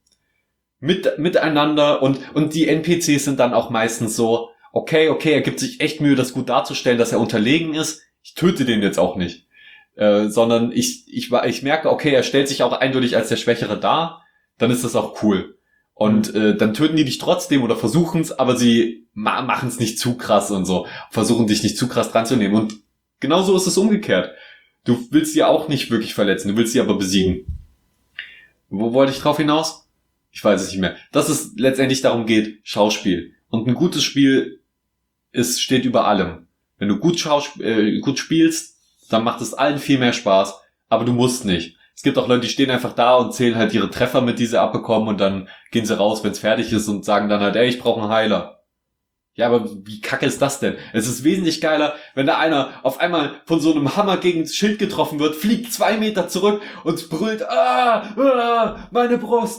Miteinander und die NPCs sind dann auch meistens so, okay, er gibt sich echt Mühe, das gut darzustellen, dass er unterlegen ist. Ich töte den jetzt auch nicht. Sondern ich merke, okay, er stellt sich auch eindeutig als der Schwächere dar, dann ist das auch cool. Und dann töten die dich trotzdem oder versuchen es, aber sie machen es nicht zu krass und so. Versuchen dich nicht zu krass dran zu nehmen. Und genauso ist es umgekehrt. Du willst sie auch nicht wirklich verletzen, du willst sie aber besiegen. Wo wollte ich drauf hinaus? Ich weiß es nicht mehr. Dass es letztendlich darum geht, Schauspiel. Und ein gutes Spiel steht über allem. Wenn du gut spielst, dann macht es allen viel mehr Spaß, aber du musst nicht. Es gibt auch Leute, die stehen einfach da und zählen halt ihre Treffer mit, die sie abbekommen und dann gehen sie raus, wenn es fertig ist und sagen dann halt, ich brauche einen Heiler. Ja, aber wie kacke ist das denn? Es ist wesentlich geiler, wenn da einer auf einmal von so einem Hammer gegen das Schild getroffen wird, fliegt 2 Meter zurück und brüllt, meine Brust,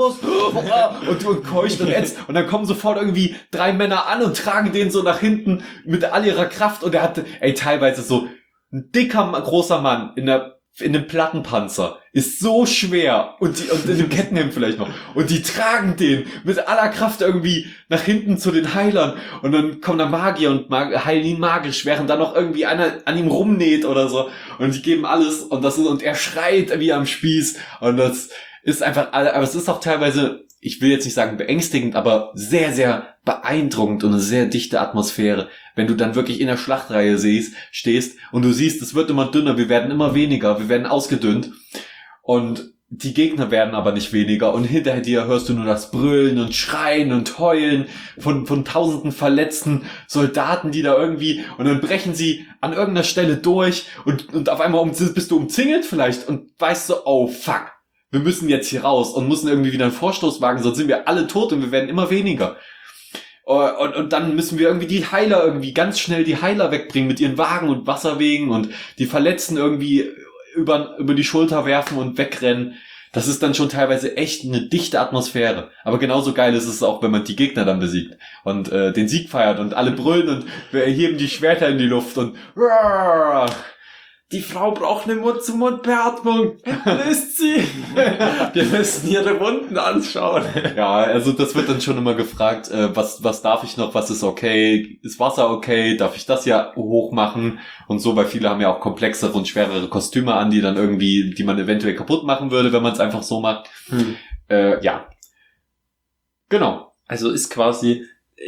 und keucht und ätzt. Und dann kommen sofort irgendwie 3 Männer an und tragen den so nach hinten mit all ihrer Kraft. Und er hatte, teilweise so ein dicker, großer Mann in einem Plattenpanzer ist so schwer und in einem Kettenhemd vielleicht noch und die tragen den mit aller Kraft irgendwie nach hinten zu den Heilern und dann kommen da Magier und heilen ihn magisch, während da noch irgendwie einer an ihm rumnäht oder so und die geben alles und er schreit wie am Spieß und das ist einfach, aber es ist auch teilweise, ich will jetzt nicht sagen beängstigend, aber sehr, sehr beeindruckend und eine sehr dichte Atmosphäre, wenn du dann wirklich in der Schlachtreihe stehst und du siehst, es wird immer dünner, wir werden immer weniger, wir werden ausgedünnt und die Gegner werden aber nicht weniger und hinter dir hörst du nur das Brüllen und Schreien und Heulen von tausenden verletzten Soldaten, die da irgendwie und dann brechen sie an irgendeiner Stelle durch und auf einmal bist du umzingelt vielleicht und weißt so, oh fuck, wir müssen jetzt hier raus und müssen irgendwie wieder einen Vorstoß wagen, sonst sind wir alle tot und wir werden immer weniger. Und dann müssen wir irgendwie ganz schnell die Heiler wegbringen mit ihren Wagen und Wasserwegen und die Verletzten irgendwie über die Schulter werfen und wegrennen. Das ist dann schon teilweise echt eine dichte Atmosphäre. Aber genauso geil ist es auch, wenn man die Gegner dann besiegt und den Sieg feiert und alle brüllen und wir heben die Schwerter in die Luft und die Frau braucht eine Mund-zu-Mund-Beatmung. Löst sie. Wir müssen ihre Wunden anschauen. Ja, also das wird dann schon immer gefragt, was darf ich noch, was ist okay? Ist Wasser okay? Darf ich das ja hochmachen? Und so, weil viele haben ja auch komplexere und schwerere Kostüme an, die man eventuell kaputt machen würde, wenn man es einfach so macht. Ja. Genau. Also ist quasi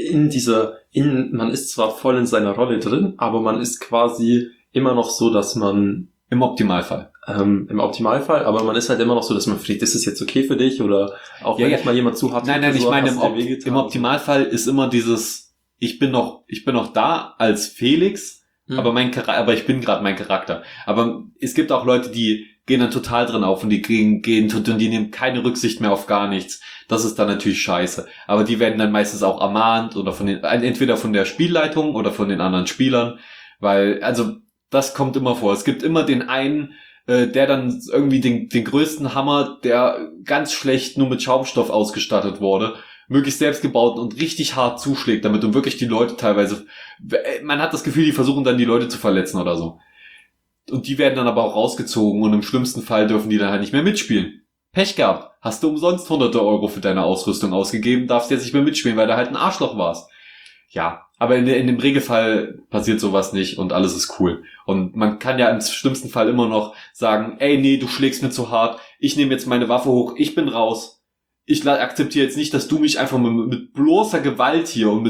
man ist zwar voll in seiner Rolle drin, aber man ist quasi immer noch so, dass man im Optimalfall, aber man ist halt immer noch so, dass man fragt, ist es jetzt okay für dich oder auch wenn mal jemand zu hat. Nein, ich meine im Optimalfall ist immer dieses, ich bin noch da als Felix, aber ich bin gerade mein Charakter. Aber es gibt auch Leute, die gehen dann total drin auf und die nehmen keine Rücksicht mehr auf gar nichts. Das ist dann natürlich scheiße. Aber die werden dann meistens auch ermahnt oder entweder von der Spielleitung oder von den anderen Spielern, weil, also, das kommt immer vor. Es gibt immer den einen, der dann irgendwie den größten Hammer, der ganz schlecht nur mit Schaumstoff ausgestattet wurde, möglichst selbst gebaut und richtig hart zuschlägt damit und wirklich die Leute teilweise, man hat das Gefühl, die versuchen dann die Leute zu verletzen oder so. Und die werden dann aber auch rausgezogen und im schlimmsten Fall dürfen die dann halt nicht mehr mitspielen. Pech gehabt. Hast du umsonst hunderte Euro für deine Ausrüstung ausgegeben, darfst jetzt nicht mehr mitspielen, weil du halt ein Arschloch warst. Ja, aber in dem Regelfall passiert sowas nicht und alles ist cool. Und man kann ja im schlimmsten Fall immer noch sagen, ey, nee, du schlägst mir zu hart, ich nehme jetzt meine Waffe hoch, ich bin raus. Ich akzeptiere jetzt nicht, dass du mich einfach mit bloßer Gewalt hier und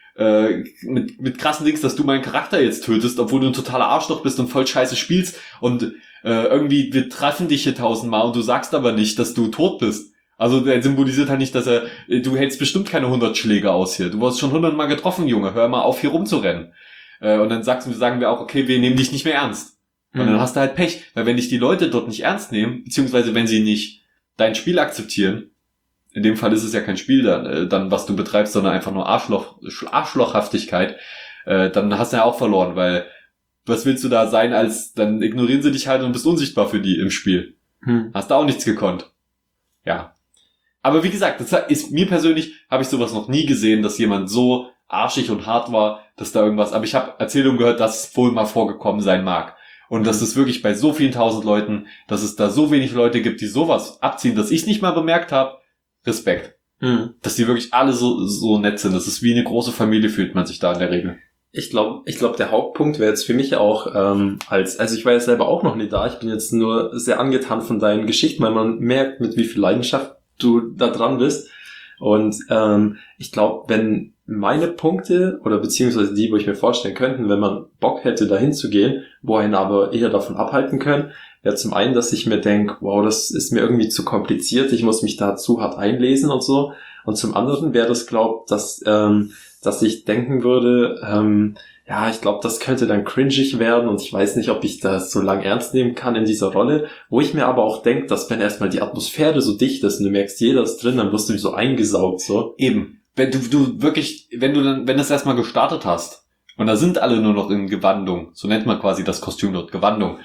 mit krassen Dings, dass du meinen Charakter jetzt tötest, obwohl du ein totaler Arschloch bist und voll scheiße spielst und irgendwie wir treffen dich hier 1000-mal und du sagst aber nicht, dass du tot bist. Also der symbolisiert halt nicht, dass du hältst bestimmt keine 100 Schläge aus hier. Du wurdest schon 100-mal getroffen, Junge. Hör mal auf, hier rumzurennen. Und dann sagen wir auch, okay, wir nehmen dich nicht mehr ernst. Und dann hast du halt Pech. Weil wenn dich die Leute dort nicht ernst nehmen, beziehungsweise wenn sie nicht dein Spiel akzeptieren, in dem Fall ist es ja kein Spiel dann was du betreibst, sondern einfach nur Arschlochhaftigkeit, dann hast du ja auch verloren, weil was willst du da sein, dann ignorieren sie dich halt und bist unsichtbar für die im Spiel. Hast du auch nichts gekonnt. Ja. Aber wie gesagt, das ist mir persönlich, habe ich sowas noch nie gesehen, dass jemand so arschig und hart war, dass da irgendwas, aber ich habe Erzählungen gehört, dass es wohl mal vorgekommen sein mag. Und dass es wirklich bei so vielen tausend Leuten, dass es da so wenig Leute gibt, die sowas abziehen, dass ich es nicht mal bemerkt habe. Respekt. Dass die wirklich alle so nett sind. Das ist wie eine große Familie, fühlt man sich da in der Regel. Ich glaube, der Hauptpunkt wäre jetzt für mich auch, also ich war jetzt selber auch noch nie da, ich bin jetzt nur sehr angetan von deinen Geschichten, weil man merkt, mit wie viel Leidenschaft du da dran bist. Und ich glaube, wenn meine Punkte oder beziehungsweise die, wo ich mir vorstellen könnte, wenn man Bock hätte, dahin zu gehen, wo einen aber eher davon abhalten können, wäre zum einen, dass ich mir denke, wow, das ist mir irgendwie zu kompliziert, ich muss mich da zu hart einlesen und so. Und zum anderen wäre das, glaube ich, dass ich denken würde, ja, ich glaube, das könnte dann cringig werden und ich weiß nicht, ob ich das so lang ernst nehmen kann in dieser Rolle, wo ich mir aber auch denke, dass wenn erstmal die Atmosphäre so dicht ist und du merkst, jeder ist drin, dann wirst du so eingesaugt, so. Eben. Wenn du wirklich, wenn du das erstmal gestartet hast und da sind alle nur noch in Gewandung, so nennt man quasi das Kostüm dort, Gewandung.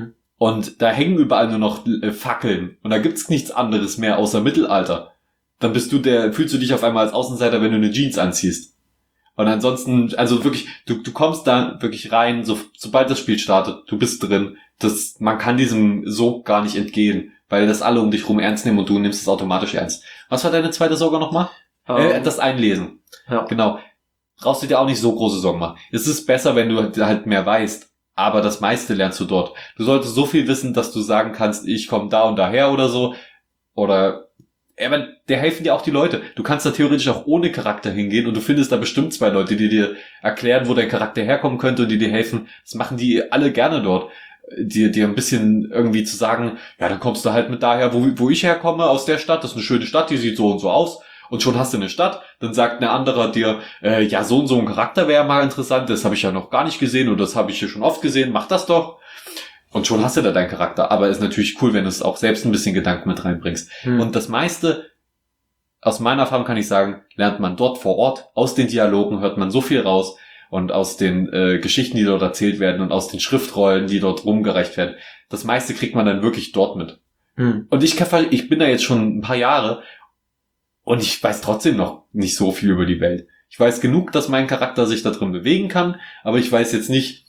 Und da hängen überall nur noch Fackeln und da gibt's nichts anderes mehr außer Mittelalter. Dann fühlst du dich auf einmal als Außenseiter, wenn du eine Jeans anziehst. Und ansonsten, also wirklich, du kommst da wirklich rein, sobald das Spiel startet, du bist drin. Man kann diesem Sog gar nicht entgehen, weil das alle um dich rum ernst nehmen und du nimmst es automatisch ernst. Was war deine zweite Sorge nochmal? Das Einlesen. Ja. Genau. Brauchst du dir auch nicht so große Sorgen machen. Es ist besser, wenn du halt mehr weißt, aber das meiste lernst du dort. Du solltest so viel wissen, dass du sagen kannst, ich komme da und daher oder so. Oder, aber der helfen dir auch die Leute. Du kannst da theoretisch auch ohne Charakter hingehen und du findest da bestimmt 2 Leute, die dir erklären, wo dein Charakter herkommen könnte und die dir helfen. Das machen die alle gerne dort. Dir ein bisschen irgendwie zu sagen, ja, dann kommst du halt mit daher, wo ich herkomme, aus der Stadt. Das ist eine schöne Stadt, die sieht so und so aus. Und schon hast du eine Stadt, dann sagt eine andere dir, ja, so und so ein Charakter wäre mal interessant, das habe ich ja noch gar nicht gesehen und das habe ich hier schon oft gesehen, mach das doch. Und schon hast du da deinen Charakter. Aber ist natürlich cool, wenn du es auch selbst ein bisschen Gedanken mit reinbringst. Und das meiste, aus meiner Erfahrung kann ich sagen, lernt man dort vor Ort. Aus den Dialogen hört man so viel raus und aus den Geschichten, die dort erzählt werden und aus den Schriftrollen, die dort rumgereicht werden. Das meiste kriegt man dann wirklich dort mit. Und ich bin da jetzt schon ein paar Jahre und ich weiß trotzdem noch nicht so viel über die Welt. Ich weiß genug, dass mein Charakter sich da drin bewegen kann, aber ich weiß jetzt nicht,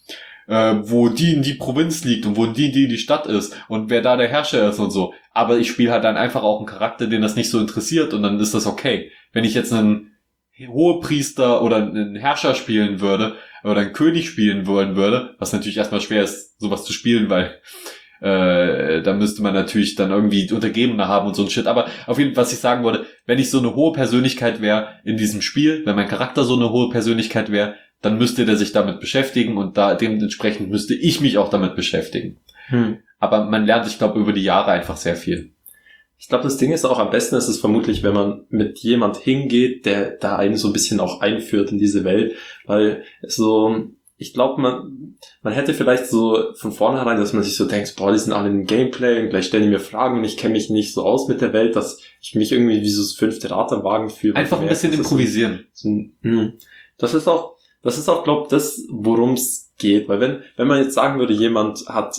wo die Provinz liegt und wo die Stadt ist und wer da der Herrscher ist und so. Aber ich spiele halt dann einfach auch einen Charakter, den das nicht so interessiert und dann ist das okay. Wenn ich jetzt einen Hohepriester oder einen Herrscher spielen würde oder einen König spielen wollen würde, was natürlich erstmal schwer ist, sowas zu spielen, weil da müsste man natürlich dann irgendwie Untergebene haben und so ein Shit. Aber auf jeden Fall, was ich sagen wollte, wenn ich so eine hohe Persönlichkeit wäre in diesem Spiel, wenn mein Charakter so eine hohe Persönlichkeit wäre, dann müsste der sich damit beschäftigen und da dementsprechend müsste ich mich auch damit beschäftigen. Aber man lernt, ich glaube, über die Jahre einfach sehr viel. Ich glaube, das Ding ist auch, am besten ist es vermutlich, wenn man mit jemand hingeht, der da einen so ein bisschen auch einführt in diese Welt, weil so, ich glaube, man hätte vielleicht so von vornherein, dass man sich so denkt, boah, die sind alle im Gameplay und gleich stellen die mir Fragen und ich kenne mich nicht so aus mit der Welt, dass ich mich irgendwie wie so das 5. Rad am Wagen fühle. Einfach ein bisschen improvisieren. Das ist auch, glaube ich, das, worum es geht. Weil wenn man jetzt sagen würde, jemand hat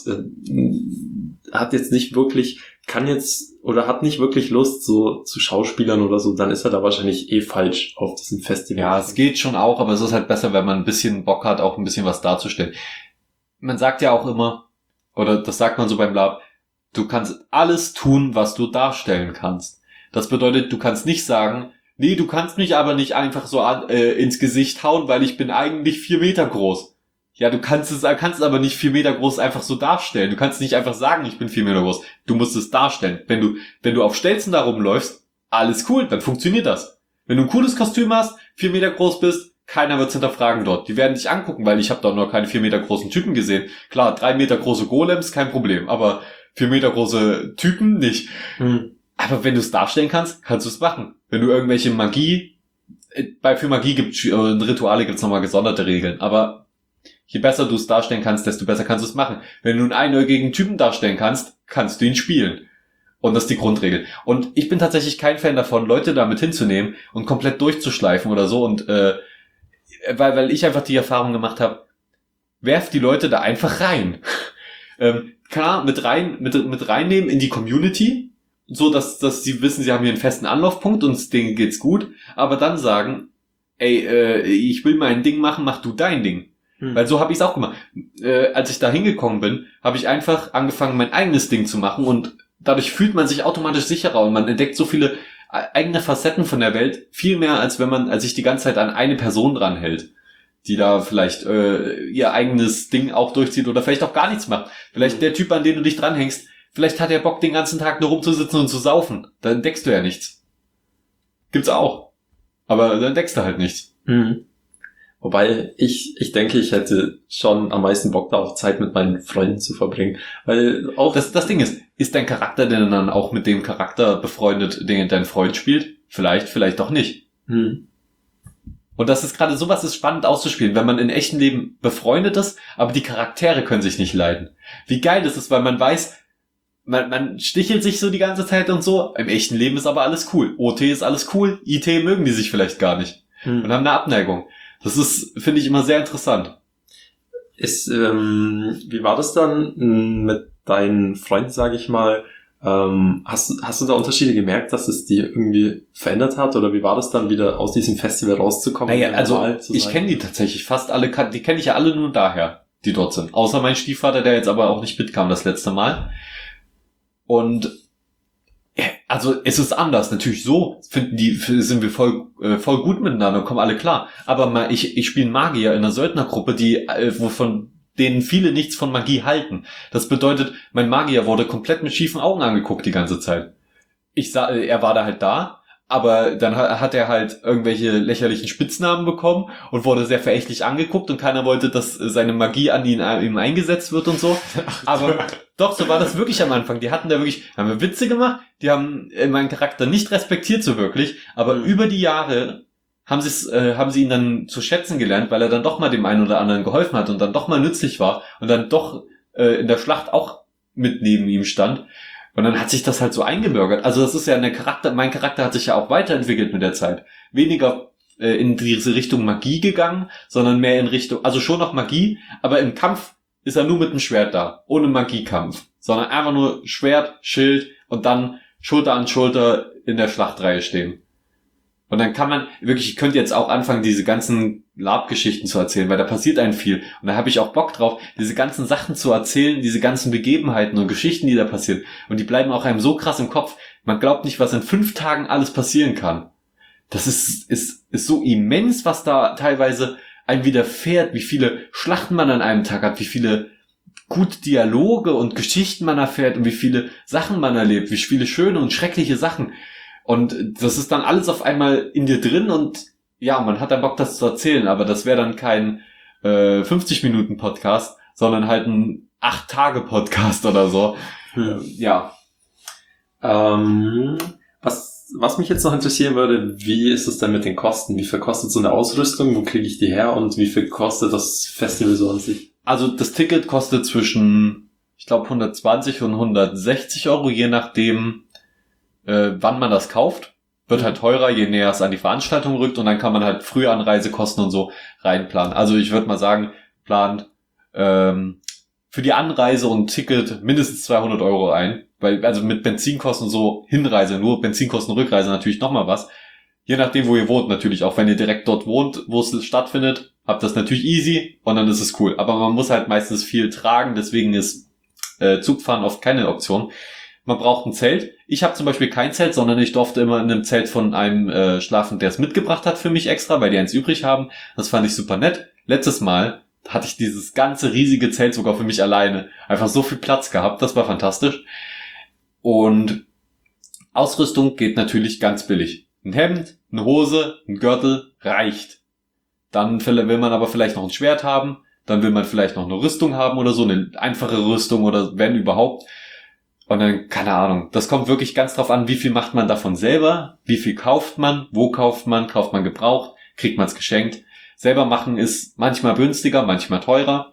jetzt nicht wirklich, kann jetzt oder hat nicht wirklich Lust so zu Schauspielern oder so, dann ist er da wahrscheinlich falsch auf diesem Festival. Ja, es geht schon auch, aber es ist halt besser, wenn man ein bisschen Bock hat, auch ein bisschen was darzustellen. Man sagt ja auch immer, oder das sagt man so beim Lab, du kannst alles tun, was du darstellen kannst. Das bedeutet, du kannst nicht sagen, nee, du kannst mich aber nicht einfach so ins Gesicht hauen, weil ich bin eigentlich 4 Meter groß. Ja, du kannst es aber nicht 4 Meter groß einfach so darstellen. Du kannst nicht einfach sagen, ich bin 4 Meter groß. Du musst es darstellen. Wenn du auf Stelzen da rumläufst, alles cool, dann funktioniert das. Wenn du ein cooles Kostüm hast, 4 Meter groß bist, keiner wird's hinterfragen dort. Die werden dich angucken, weil ich habe dort noch keine 4 Meter großen Typen gesehen. Klar, 3 Meter große Golems, kein Problem, aber 4 Meter große Typen nicht. Aber wenn du es darstellen kannst, kannst du es machen. Wenn du irgendwelche für Magie Rituale gibt's nochmal gesonderte Regeln, aber je besser du es darstellen kannst, desto besser kannst du es machen. Wenn du einen einäugigen Typen darstellen kannst, kannst du ihn spielen. Und das ist die Grundregel. Und ich bin tatsächlich kein Fan davon, Leute damit hinzunehmen und komplett durchzuschleifen oder so. Und weil ich einfach die Erfahrung gemacht habe, werft die Leute da einfach rein. Klar, mit reinnehmen in die Community, so dass sie wissen, sie haben hier einen festen Anlaufpunkt und denen geht's gut. Aber dann sagen, ey, ich will mein Ding machen, mach du dein Ding. Weil so habe ich es auch gemacht. Als ich da hingekommen bin, habe ich einfach angefangen, mein eigenes Ding zu machen und dadurch fühlt man sich automatisch sicherer und man entdeckt so viele eigene Facetten von der Welt, viel mehr als als sich die ganze Zeit an eine Person dranhält, die da vielleicht ihr eigenes Ding auch durchzieht oder vielleicht auch gar nichts macht. Vielleicht der Typ, an den du dich dranhängst, vielleicht hat er Bock, den ganzen Tag nur rumzusitzen und zu saufen. Dann entdeckst du ja nichts. Gibt's auch. Aber dann entdeckst du halt nichts. Wobei ich denke, ich hätte schon am meisten Bock da auch Zeit mit meinen Freunden zu verbringen. Weil auch das Ding ist dein Charakter denn dann auch mit dem Charakter befreundet, den dein Freund spielt? Vielleicht doch nicht. Und das ist gerade sowas ist spannend auszuspielen, wenn man in echten Leben befreundet ist, aber die Charaktere können sich nicht leiden. Wie geil das ist, weil man weiß, man stichelt sich so die ganze Zeit und so. Im echten Leben ist aber alles cool. OT ist alles cool. IT mögen die sich vielleicht gar nicht. Und haben eine Abneigung. Das ist, finde ich, immer sehr interessant. Wie war das dann mit deinen Freunden, sage ich mal? Hast du da Unterschiede gemerkt, dass es die irgendwie verändert hat? Oder wie war das dann wieder aus diesem Festival rauszukommen? Naja, also ich kenne die tatsächlich fast alle, die kenne ich ja alle nur daher, die dort sind. Außer mein Stiefvater, der jetzt aber auch nicht mitkam das letzte Mal. Und also es ist anders, natürlich so sind wir voll gut miteinander, kommen alle klar. Aber ich spiele einen Magier in einer Söldnergruppe, wovon denen viele nichts von Magie halten. Das bedeutet, mein Magier wurde komplett mit schiefen Augen angeguckt die ganze Zeit. Er war da halt da, aber dann hat er halt irgendwelche lächerlichen Spitznamen bekommen und wurde sehr verächtlich angeguckt und keiner wollte, dass seine Magie an ihm eingesetzt wird und so. Aber doch, so war das wirklich am Anfang. Die haben wir Witze gemacht, die haben meinen Charakter nicht respektiert so wirklich, aber über die Jahre haben sie ihn dann zu schätzen gelernt, weil er dann doch mal dem einen oder anderen geholfen hat und dann doch mal nützlich war und dann doch in der Schlacht auch mit neben ihm stand. Und dann hat sich das halt so eingebürgert. Also das ist ja mein Charakter hat sich ja auch weiterentwickelt mit der Zeit. Weniger in diese Richtung Magie gegangen, sondern mehr in Richtung, also schon noch Magie, aber im Kampf ist er nur mit dem Schwert da, ohne Magiekampf, sondern einfach nur Schwert, Schild und dann Schulter an Schulter in der Schlachtreihe stehen. Und dann kann man wirklich, ich könnte jetzt auch anfangen, diese ganzen Lab-Geschichten zu erzählen, weil da passiert einem viel. Und da habe ich auch Bock drauf, diese ganzen Sachen zu erzählen, diese ganzen Begebenheiten und Geschichten, die da passieren. Und die bleiben auch einem so krass im Kopf. Man glaubt nicht, was in 5 Tagen alles passieren kann. Das ist so immens, was da teilweise einem widerfährt, wie viele Schlachten man an einem Tag hat, wie viele gute Dialoge und Geschichten man erfährt und wie viele Sachen man erlebt, wie viele schöne und schreckliche Sachen. Und das ist dann alles auf einmal in dir drin und ja, man hat dann Bock, das zu erzählen, aber das wäre dann kein 50-Minuten-Podcast, sondern halt ein 8-Tage-Podcast oder so. Ja. Was was mich jetzt noch interessieren würde, wie ist es denn mit den Kosten? Wie viel kostet so eine Ausrüstung? Wo kriege ich die her? Und wie viel kostet das Festival so an sich? Also das Ticket kostet zwischen, ich glaube, 120 und 160 Euro, je nachdem, wann man das kauft. Wird halt teurer, je näher es an die Veranstaltung rückt, und dann kann man halt früher Anreisekosten und so reinplanen. Also ich würde mal sagen, plant für die Anreise und Ticket mindestens 200 Euro ein, weil also mit Benzinkosten und so Hinreise, nur Benzinkosten Rückreise natürlich nochmal was. Je nachdem, wo ihr wohnt natürlich, auch wenn ihr direkt dort wohnt, wo es stattfindet, habt das natürlich easy und dann ist es cool. Aber man muss halt meistens viel tragen, deswegen ist Zugfahren oft keine Option. Man braucht ein Zelt. Ich habe zum Beispiel kein Zelt, sondern ich durfte immer in einem Zelt von einem schlafen, der es mitgebracht hat für mich extra, weil die eins übrig haben. Das fand ich super nett. Letztes Mal hatte ich dieses ganze riesige Zelt sogar für mich alleine. Einfach so viel Platz gehabt, das war fantastisch. Und Ausrüstung geht natürlich ganz billig. Ein Hemd, eine Hose, ein Gürtel reicht. Dann will man aber vielleicht noch ein Schwert haben, dann will man vielleicht noch eine Rüstung haben oder so, eine einfache Rüstung oder wenn überhaupt. Und dann, keine Ahnung, das kommt wirklich ganz drauf an, wie viel macht man davon selber, wie viel kauft man, wo kauft man gebraucht, kriegt man es geschenkt. Selber machen ist manchmal günstiger, manchmal teurer.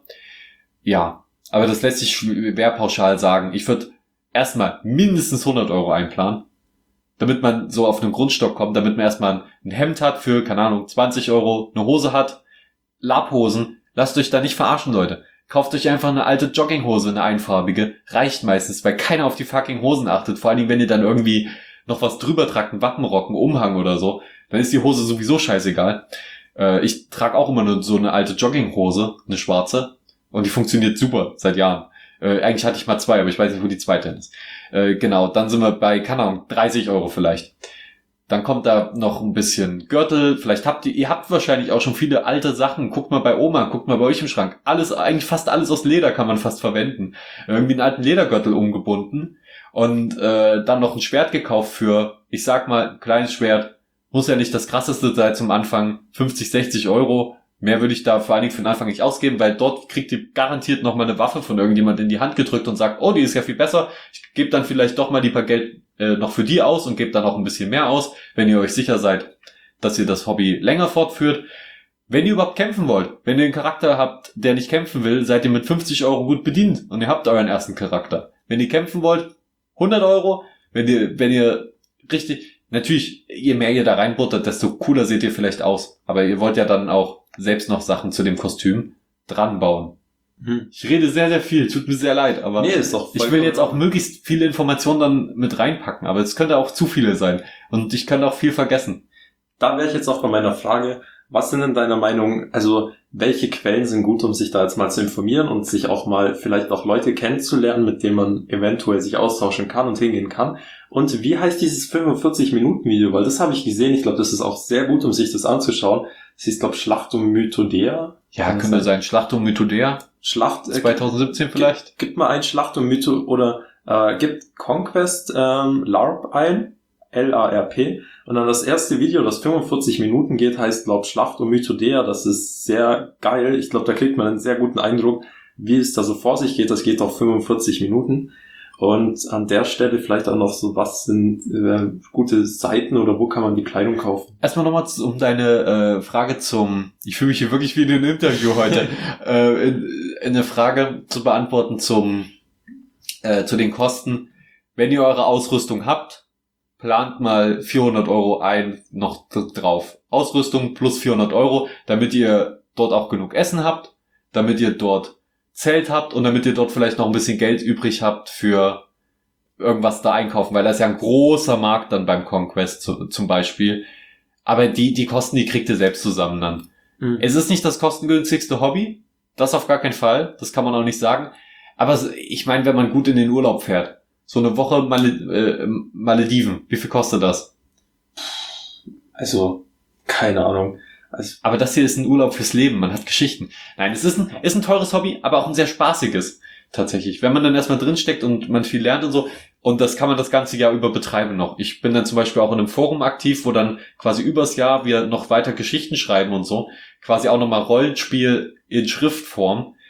Ja, aber das lässt sich schwer pauschal sagen. Ich würde erstmal mindestens 100 Euro einplanen, damit man so auf einen Grundstock kommt, damit man erstmal ein Hemd hat für, keine Ahnung, 20 Euro, eine Hose hat, Lapphosen. Lasst euch da nicht verarschen, Leute. Kauft euch einfach eine alte Jogginghose, eine einfarbige. Reicht meistens, weil keiner auf die fucking Hosen achtet. Vor allen Dingen, wenn ihr dann irgendwie noch was drüber tragt, einen Wappenrock, einen Umhang oder so, dann ist die Hose sowieso scheißegal. Ich trage auch immer nur so eine alte Jogginghose, eine schwarze, und die funktioniert super seit Jahren. Eigentlich hatte ich mal 2, aber ich weiß nicht, wo die zweite ist. Genau, dann sind wir bei, keine Ahnung, 30 Euro vielleicht. Dann kommt da noch ein bisschen Gürtel. Vielleicht ihr habt wahrscheinlich auch schon viele alte Sachen. Guckt mal bei Oma, guckt mal bei euch im Schrank. Alles, eigentlich fast alles aus Leder kann man fast verwenden. Irgendwie einen alten Ledergürtel umgebunden und dann noch ein Schwert gekauft für, ich sag mal, ein kleines Schwert. Muss ja nicht das krasseste sein zum Anfang. 50, 60 Euro. Mehr würde ich da vor allen Dingen für den Anfang nicht ausgeben, weil dort kriegt ihr garantiert noch mal eine Waffe von irgendjemand in die Hand gedrückt und sagt, oh, die ist ja viel besser. Ich gebe dann vielleicht doch mal die paar Geld noch für die aus und gebe dann auch ein bisschen mehr aus, wenn ihr euch sicher seid, dass ihr das Hobby länger fortführt. Wenn ihr überhaupt kämpfen wollt, wenn ihr einen Charakter habt, der nicht kämpfen will, seid ihr mit 50 Euro gut bedient und ihr habt euren ersten Charakter. Wenn ihr kämpfen wollt, 100 Euro. Wenn ihr richtig... Natürlich, je mehr ihr da reinbuttert, desto cooler seht ihr vielleicht aus. Aber ihr wollt ja dann auch selbst noch Sachen zu dem Kostüm dran bauen. Ich rede sehr, sehr viel, tut mir sehr leid, aber nee, ist doch ich will jetzt auch möglichst viele Informationen dann mit reinpacken, aber es könnte auch zu viele sein und ich könnte auch viel vergessen. Da wäre ich jetzt auch bei meiner Frage, was sind in deiner Meinung, also welche Quellen sind gut, um sich da jetzt mal zu informieren und sich auch mal vielleicht auch Leute kennenzulernen, mit denen man eventuell sich austauschen kann und hingehen kann? Und wie heißt dieses 45-Minuten-Video? Weil das habe ich gesehen, ich glaube, das ist auch sehr gut, um sich das anzuschauen. Das hieß, glaube ich, Schlacht um Mythodea. Ja, könnte sein. Schlacht um Mythodea. 2017 vielleicht. Gib mal ein Schlacht um Mytho oder gibt Conquest LARP ein. LARP. Und dann das erste Video, das 45 Minuten geht, heißt, glaube ich, Schlacht um Mythodea. Das ist sehr geil. Ich glaube, da kriegt man einen sehr guten Eindruck, wie es da so vor sich geht. Das geht auf 45 Minuten. Und an der Stelle vielleicht auch noch so, was sind gute Seiten oder wo kann man die Kleidung kaufen? Erstmal nochmal um deine Frage ich fühle mich hier wirklich wie in einem Interview heute, eine Frage zu beantworten zu den Kosten. Wenn ihr eure Ausrüstung habt, plant mal 400 Euro ein, noch drauf. Ausrüstung plus 400 Euro, damit ihr dort auch genug Essen habt, damit ihr dort Zelt habt und damit ihr dort vielleicht noch ein bisschen Geld übrig habt für irgendwas da einkaufen, weil das ist ja ein großer Markt dann beim Conquest zum Beispiel. Aber die Kosten, die kriegt ihr selbst zusammen dann. Es ist nicht das kostengünstigste Hobby, das auf gar keinen Fall, das kann man auch nicht sagen. Aber ich meine, wenn man gut in den Urlaub fährt, so eine Woche Malediven, wie viel kostet das? Also, keine Ahnung. Aber das hier ist ein Urlaub fürs Leben, man hat Geschichten. Nein, es ist ein teures Hobby, aber auch ein sehr spaßiges, tatsächlich. Wenn man dann erstmal drinsteckt und man viel lernt und so, und das kann man das ganze Jahr über betreiben noch. Ich bin dann zum Beispiel auch in einem Forum aktiv, wo dann quasi übers Jahr wir noch weiter Geschichten schreiben und so. Quasi auch nochmal Rollenspiel in Schriftform.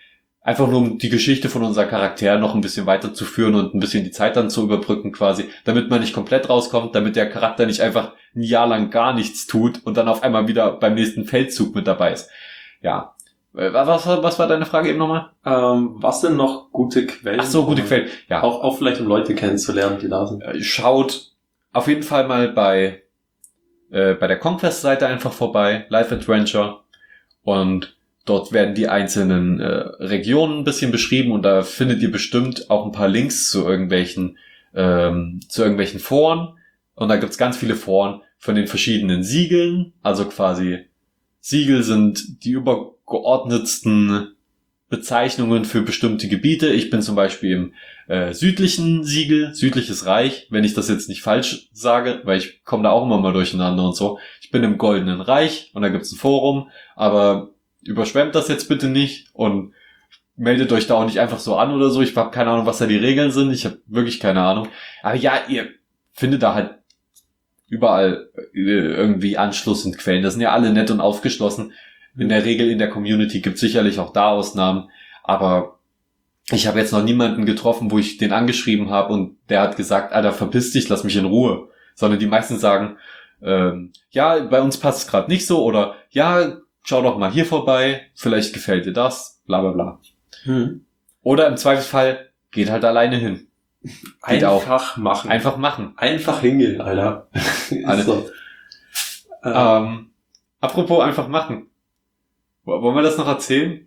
Einfach nur um die Geschichte von unserer Charakter noch ein bisschen weiterzuführen und ein bisschen die Zeit dann zu überbrücken quasi, damit man nicht komplett rauskommt, damit der Charakter nicht einfach ein Jahr lang gar nichts tut und dann auf einmal wieder beim nächsten Feldzug mit dabei ist. Ja. Was war deine Frage eben nochmal? Was sind noch gute Quellen? Ach so, gute Quellen. Ja. Auch vielleicht, um Leute kennenzulernen, die da sind. Schaut auf jeden Fall mal bei der Conquest-Seite einfach vorbei, Life Adventure, und dort werden die einzelnen Regionen ein bisschen beschrieben und da findet ihr bestimmt auch ein paar Links zu irgendwelchen Foren. Und da gibt's ganz viele Foren von den verschiedenen Siegeln. Also quasi Siegel sind die übergeordnetsten Bezeichnungen für bestimmte Gebiete. Ich bin zum Beispiel im südlichen Siegel, südliches Reich, wenn ich das jetzt nicht falsch sage, weil ich komme da auch immer mal durcheinander und so. Ich bin im Goldenen Reich und da gibt's ein Forum, aber überschwemmt das jetzt bitte nicht und meldet euch da auch nicht einfach so an oder so. Ich habe keine Ahnung, was da die Regeln sind. Ich habe wirklich keine Ahnung. Aber ja, ihr findet da halt überall irgendwie Anschluss und Quellen. Das sind ja alle nett und aufgeschlossen. In der Regel in der Community gibt es sicherlich auch da Ausnahmen. Aber ich habe jetzt noch niemanden getroffen, wo ich den angeschrieben habe und der hat gesagt, Alter, verpiss dich, lass mich in Ruhe. Sondern die meisten sagen, ja, bei uns passt es gerade nicht so oder ja, schau doch mal hier vorbei, vielleicht gefällt dir das, bla bla bla. Oder im Zweifelsfall, geht halt alleine hin. Einfach machen. Einfach machen. Einfach hingehen, Alter. So. Apropos einfach machen. Wollen wir das noch erzählen?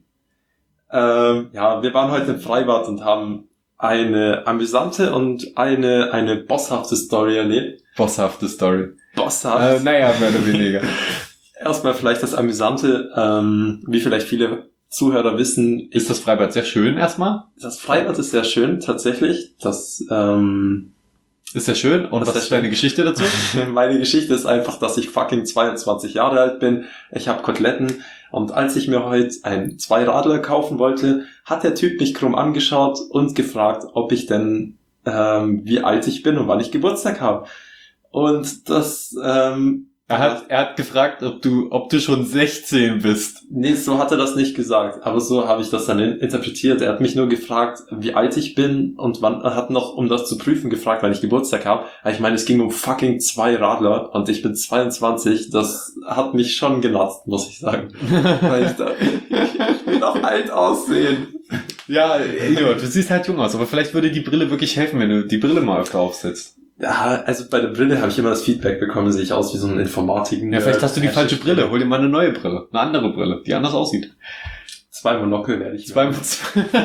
Ja, wir waren heute im Freibad und haben eine amüsante und eine bosshafte Story erlebt. Bosshafte Story. Bosshaft. Naja, mehr oder weniger. Erstmal vielleicht das Amüsante, wie vielleicht viele Zuhörer wissen. Ist das Freibad sehr schön erstmal? Das Freibad ist sehr schön, tatsächlich. Das ist sehr schön. Und was ist deine Geschichte dazu? Meine Geschichte ist einfach, dass ich fucking 22 Jahre alt bin. Ich habe Koteletten. Und als ich mir heute ein Zweiradler kaufen wollte, hat der Typ mich krumm angeschaut und gefragt, ob ich denn, wie alt ich bin und wann ich Geburtstag habe. Und das, Er hat gefragt, ob du schon 16 bist. Nee, so hat er das nicht gesagt. Aber so habe ich das dann interpretiert. Er hat mich nur gefragt, wie alt ich bin und wann, er hat noch, um das zu prüfen, gefragt, wann ich Geburtstag habe. Aber ich meine, es ging um fucking 2 Radler und ich bin 22. Das hat mich schon genatzt, muss ich sagen. Weil ich will auch alt aussehen. Ja, du siehst halt jung aus, aber vielleicht würde die Brille wirklich helfen, wenn du die Brille mal öfter aufsetzt. Ja, also bei der Brille habe ich immer das Feedback bekommen, sehe ich aus wie so ein Informatiker. Ja, vielleicht hast du die falsche Brille. Hol dir mal eine neue Brille. Eine andere Brille, die anders aussieht. 2 Monokel werde ich. Das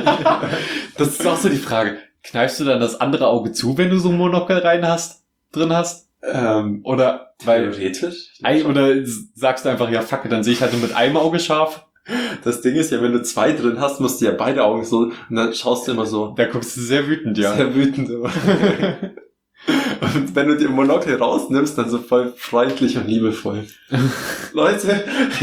ist auch so die Frage. Kneifst du dann das andere Auge zu, wenn du so ein Monokel drin hast? Oder theoretisch? Oder sagst du einfach, ja fuck, dann sehe ich halt nur mit einem Auge scharf? Das Ding ist ja, wenn du 2 drin hast, musst du ja beide Augen so, und dann schaust du immer so. Da guckst du sehr wütend, ja. Sehr wütend immer. Und wenn du dir Monokel rausnimmst, dann so voll freundlich und liebevoll. Leute.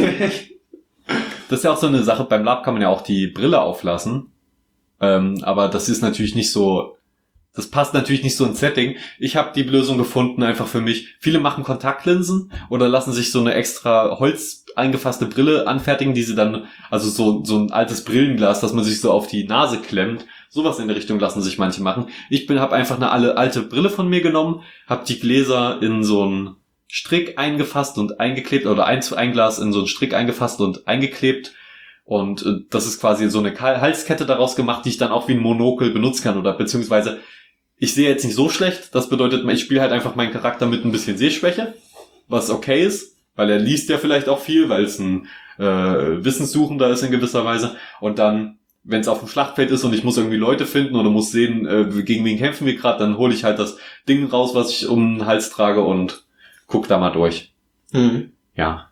Das ist ja auch so eine Sache, beim Lab kann man ja auch die Brille auflassen. Aber das ist natürlich nicht so, das passt natürlich nicht so ins Setting. Ich habe die Lösung gefunden, einfach für mich. Viele machen Kontaktlinsen oder lassen sich so eine extra Holz eingefasste Brille anfertigen, die sie dann, also so ein altes Brillenglas, dass man sich so auf die Nase klemmt. Sowas in der Richtung lassen sich manche machen. Ich habe einfach eine alte Brille von mir genommen, habe die Gläser in so einen Strick eingefasst und eingeklebt oder ein Glas in so einen Strick eingefasst und eingeklebt. Und das ist quasi so eine Halskette daraus gemacht, die ich dann auch wie ein Monokel benutzen kann. Oder beziehungsweise, ich sehe jetzt nicht so schlecht. Das bedeutet, ich spiele halt einfach meinen Charakter mit ein bisschen Sehschwäche, was okay ist, weil er liest ja vielleicht auch viel, weil es ein Wissenssuchender ist in gewisser Weise. Und dann, wenn es auf dem Schlachtfeld ist und ich muss irgendwie Leute finden oder muss sehen, gegen wen kämpfen wir gerade, dann hole ich halt das Ding raus, was ich um den Hals trage und guck da mal durch. Mhm. Ja.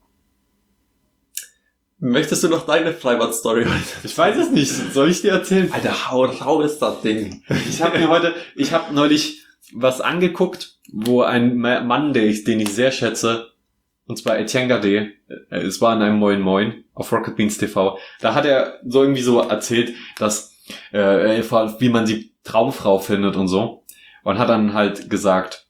Möchtest du noch deine Freibad-Story heute? Ich weiß es nicht. Soll ich dir erzählen? Alter, hau ist das Ding. Ich habe neulich was angeguckt, wo ein Mann, den ich sehr schätze, und zwar Etienne Gade, es war in einem Moin Moin auf Rocket Beans TV, da hat er so irgendwie so erzählt, dass wie man die Traumfrau findet und so, und hat dann halt gesagt,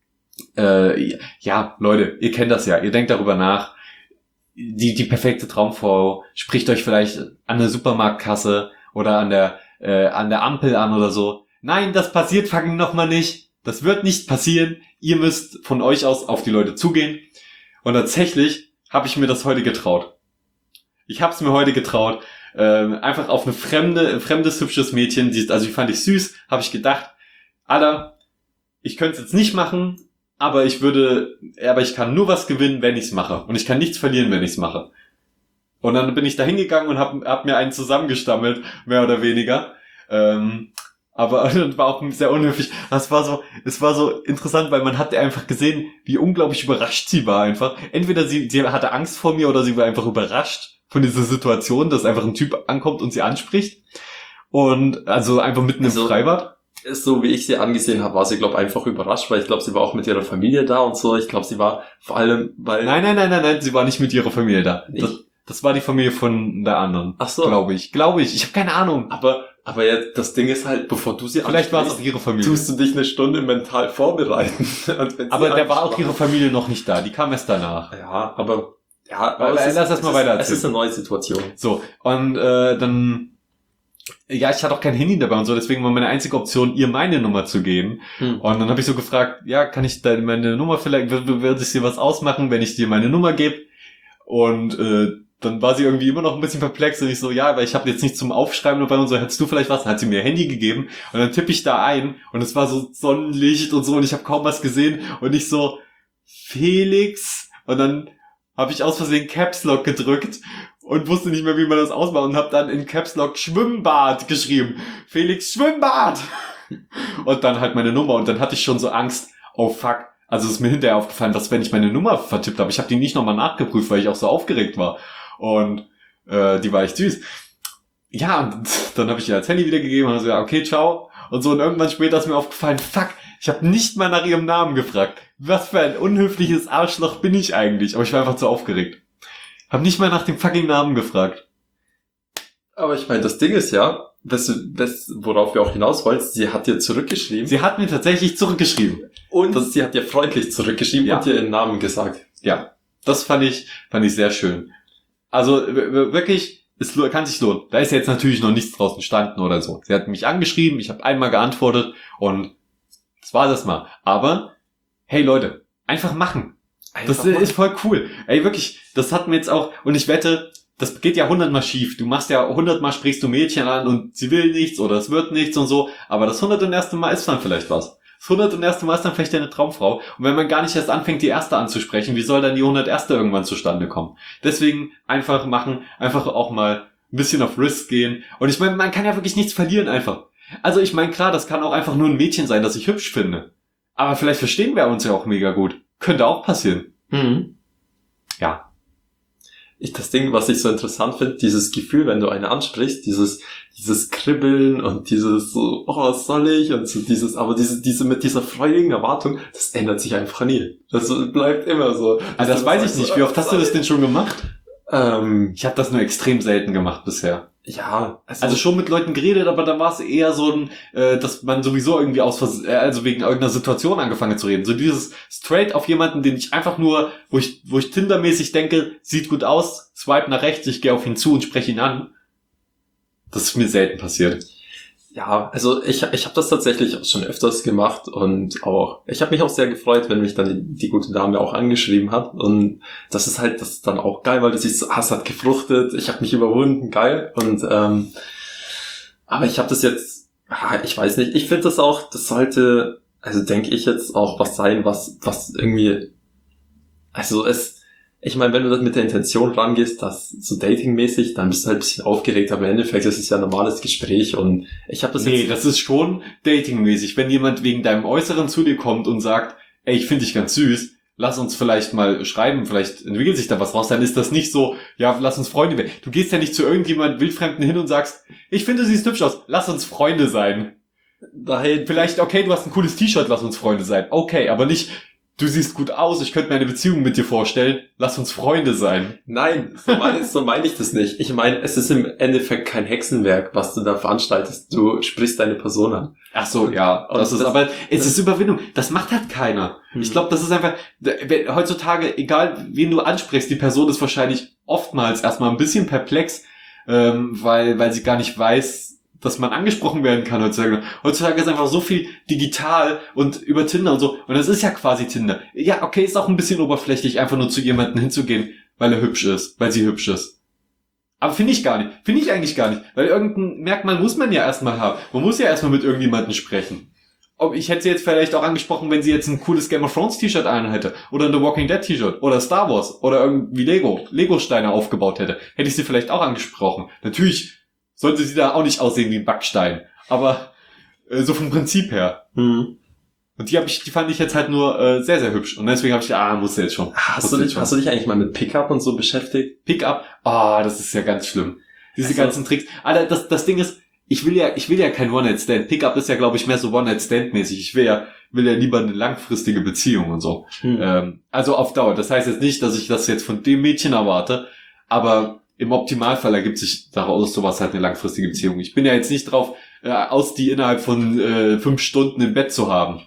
ja, Leute, ihr kennt das ja, ihr denkt darüber nach, die perfekte Traumfrau spricht euch vielleicht an der Supermarktkasse oder an der Ampel an oder so. Nein, das passiert fucking nochmal nicht. Das wird nicht passieren. Ihr müsst von euch aus auf die Leute zugehen. Und tatsächlich habe ich mir das heute getraut. Ich habe es mir heute getraut. Einfach auf ein fremdes, hübsches Mädchen. Die fand ich süß. Habe ich gedacht, Alter, ich könnte es jetzt nicht machen, aber ich kann nur was gewinnen, wenn ich es mache. Und ich kann nichts verlieren, wenn ich es mache. Und dann bin ich da hingegangen und hab mir einen zusammengestammelt, mehr oder weniger. Aber das war auch sehr unhöflich. Es war so interessant, weil man hat einfach gesehen, wie unglaublich überrascht sie war einfach. Entweder sie hatte Angst vor mir oder sie war einfach überrascht von dieser Situation, dass einfach ein Typ ankommt und sie anspricht. Und also einfach mitten im Freibad. So wie ich sie angesehen habe, war sie, glaube ich, einfach überrascht, weil ich glaube, sie war auch mit ihrer Familie da und so. Ich glaube, sie war vor allem, weil... Nein, sie war nicht mit ihrer Familie da. Das war die Familie von der anderen. Ach so. Glaube ich. Ich habe keine Ahnung. Aber jetzt, das Ding ist halt, bevor du sie vielleicht war es auch ihre Familie. Tust du dich eine Stunde mental vorbereiten. Aber da war auch ihre Familie noch nicht da. Die kam erst danach. Ja, aber lass das mal weiter erzählen. Es ist eine neue Situation. So, und dann... Ja, ich hatte auch kein Handy dabei und so, deswegen war meine einzige Option, ihr meine Nummer zu geben. Und dann habe ich so gefragt, ja, kann ich meine Nummer vielleicht, würde ich dir was ausmachen, wenn ich dir meine Nummer gebe? Und dann war sie irgendwie immer noch ein bisschen perplex und ich so, ja, weil ich habe jetzt nichts zum Aufschreiben dabei und so, hättest du vielleicht was? Dann hat sie mir ihr Handy gegeben und dann tippe ich da ein und es war so Sonnenlicht und so und ich habe kaum was gesehen und ich so, Felix, und dann habe ich aus Versehen Caps Lock gedrückt und wusste nicht mehr, wie man das ausmacht und habe dann in Caps Lock Schwimmbad geschrieben. Felix Schwimmbad! Und dann halt meine Nummer und dann hatte ich schon so Angst, oh fuck. Also ist mir hinterher aufgefallen, dass wenn ich meine Nummer vertippt habe, ich habe die nicht nochmal nachgeprüft, weil ich auch so aufgeregt war. Und die war echt süß. Ja, und dann habe ich ihr das Handy wiedergegeben und habe gesagt, okay, ciao. Und so, und irgendwann später ist mir aufgefallen, fuck, ich habe nicht mal nach ihrem Namen gefragt. Was für ein unhöfliches Arschloch bin ich eigentlich? Aber ich war einfach zu aufgeregt. Hab nicht mal nach dem fucking Namen gefragt. Aber ich meine, das Ding ist ja, worauf wir auch hinaus wollten, sie hat dir zurückgeschrieben. Sie hat mir tatsächlich zurückgeschrieben. Und sie hat dir freundlich zurückgeschrieben und dir ihren Namen gesagt. Ja, das fand ich sehr schön. Also wirklich, es kann sich lohnen. Da ist jetzt natürlich noch nichts draußen gestanden oder so. Sie hat mich angeschrieben, ich habe einmal geantwortet und das war das mal. Aber, hey Leute, einfach machen. Das ist voll cool. Ey, wirklich, das hat mir jetzt auch, und ich wette, das geht ja 100-mal schief. Du machst ja 100-mal, sprichst du Mädchen an und sie will nichts oder es wird nichts und so. Aber das 101. Mal ist dann vielleicht was. Das 101. Mal ist dann vielleicht deine Traumfrau. Und wenn man gar nicht erst anfängt, die erste anzusprechen, wie soll dann die 101. irgendwann zustande kommen? Deswegen einfach machen, einfach auch mal ein bisschen auf Risk gehen. Und ich meine, man kann ja wirklich nichts verlieren einfach. Also ich meine, klar, das kann auch einfach nur ein Mädchen sein, das ich hübsch finde. Aber vielleicht verstehen wir uns ja auch mega gut. Könnte auch passieren. Ja. Das Ding, was ich so interessant finde, dieses Gefühl, wenn du eine ansprichst, dieses Kribbeln und dieses so, oh, was soll ich? Und so diese mit dieser freudigen Erwartung, das ändert sich einfach nie. Das bleibt immer so. Also das weiß ich nicht. Wie oft hast du das denn schon gemacht? Ich habe das nur extrem selten gemacht bisher. Ja, also schon mit Leuten geredet, aber da war es eher so ein, dass man sowieso irgendwie also wegen irgendeiner Situation angefangen zu reden. So dieses straight auf jemanden, den ich einfach nur, wo ich Tinder-mäßig denke, sieht gut aus, swipe nach rechts, ich gehe auf ihn zu und spreche ihn an. Das ist mir selten passiert. Ja, also ich habe das tatsächlich schon öfters gemacht und auch, ich habe mich auch sehr gefreut, wenn mich dann die gute Dame auch angeschrieben hat und das ist dann auch geil, weil du siehst, es hat gefruchtet, ich habe mich überwunden, geil und aber ich habe das jetzt, ich weiß nicht, ich finde das auch, das sollte, also denke ich jetzt auch was sein, was irgendwie, also ich meine, wenn du das mit der Intention rangehst, das so datingmäßig, dann bist du halt ein bisschen aufgeregt, aber im Endeffekt ist es ja ein normales Gespräch und ich habe das jetzt... Nee, das ist schon datingmäßig. Wenn jemand wegen deinem Äußeren zu dir kommt und sagt, ey, ich finde dich ganz süß, lass uns vielleicht mal schreiben, vielleicht entwickelt sich da was raus, dann ist das nicht so, ja, lass uns Freunde werden. Du gehst ja nicht zu irgendjemand Wildfremden hin und sagst, ich finde, du siehst hübsch aus, lass uns Freunde sein. Dahin vielleicht, okay, du hast ein cooles T-Shirt, lass uns Freunde sein. Okay, aber nicht... Du siehst gut aus, ich könnte mir eine Beziehung mit dir vorstellen, lass uns Freunde sein. Nein, so meine ich das nicht. Ich meine, es ist im Endeffekt kein Hexenwerk, was du da veranstaltest. Du sprichst deine Person an. Ach so, ja. Es ist Überwindung. Das macht halt keiner. Ich glaube, das ist einfach, heutzutage, egal wen du ansprichst, die Person ist wahrscheinlich oftmals erstmal ein bisschen perplex, weil sie gar nicht weiß, dass man angesprochen werden kann heutzutage. Heutzutage ist einfach so viel digital und über Tinder und so. Und das ist ja quasi Tinder. Ja, okay, ist auch ein bisschen oberflächlich, einfach nur zu jemandem hinzugehen, weil er hübsch ist, weil sie hübsch ist. Aber finde ich eigentlich gar nicht. Weil irgendein Merkmal muss man ja erstmal haben. Man muss ja erstmal mit irgendjemandem sprechen. Ich hätte sie jetzt vielleicht auch angesprochen, wenn sie jetzt ein cooles Game of Thrones T-Shirt an hätte. Oder ein The Walking Dead T-Shirt. Oder Star Wars. Oder irgendwie Lego-Steine aufgebaut hätte. Hätte ich sie vielleicht auch angesprochen. Natürlich sollte sie da auch nicht aussehen wie ein Backstein. Aber so vom Prinzip her. Mhm. Und die fand ich jetzt halt nur sehr, sehr hübsch. Und deswegen habe ich musst du jetzt schon. Hast du dich eigentlich mal mit Pickup und so beschäftigt? Pickup? Das ist ja ganz schlimm. Diese ganzen Tricks. Alter, das Ding ist, ich will ja kein One-Night-Stand. Pickup ist ja, glaube ich, mehr so One-Night-Stand-mäßig. Ich will ja lieber eine langfristige Beziehung und so. Also auf Dauer. Das heißt jetzt nicht, dass ich das jetzt von dem Mädchen erwarte, aber im Optimalfall ergibt sich daraus sowas halt eine langfristige Beziehung. Ich bin ja jetzt nicht drauf aus, die innerhalb von 5 Stunden im Bett zu haben.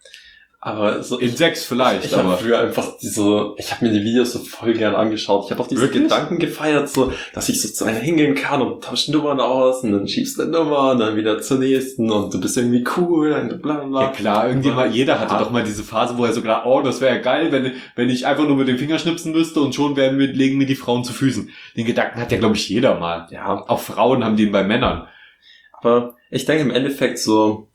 Aber so in 6 vielleicht, ich habe früher einfach ich habe mir die Videos so voll gern angeschaut. Ich habe auch diese Gedanken gefeiert, so, dass ich so zu einer hingehen kann und tausche Nummern aus und dann schiebst du eine Nummer und dann wieder zur nächsten und du bist irgendwie cool und bla bla. Ja klar, jeder hatte doch mal diese Phase, wo er so gedacht, das wäre ja geil, wenn ich einfach nur mit dem Finger schnipsen müsste und schon legen mir die Frauen zu Füßen. Den Gedanken hat ja, glaube ich, jeder mal. Ja. Auch Frauen haben den bei Männern. Aber ich denke im Endeffekt so,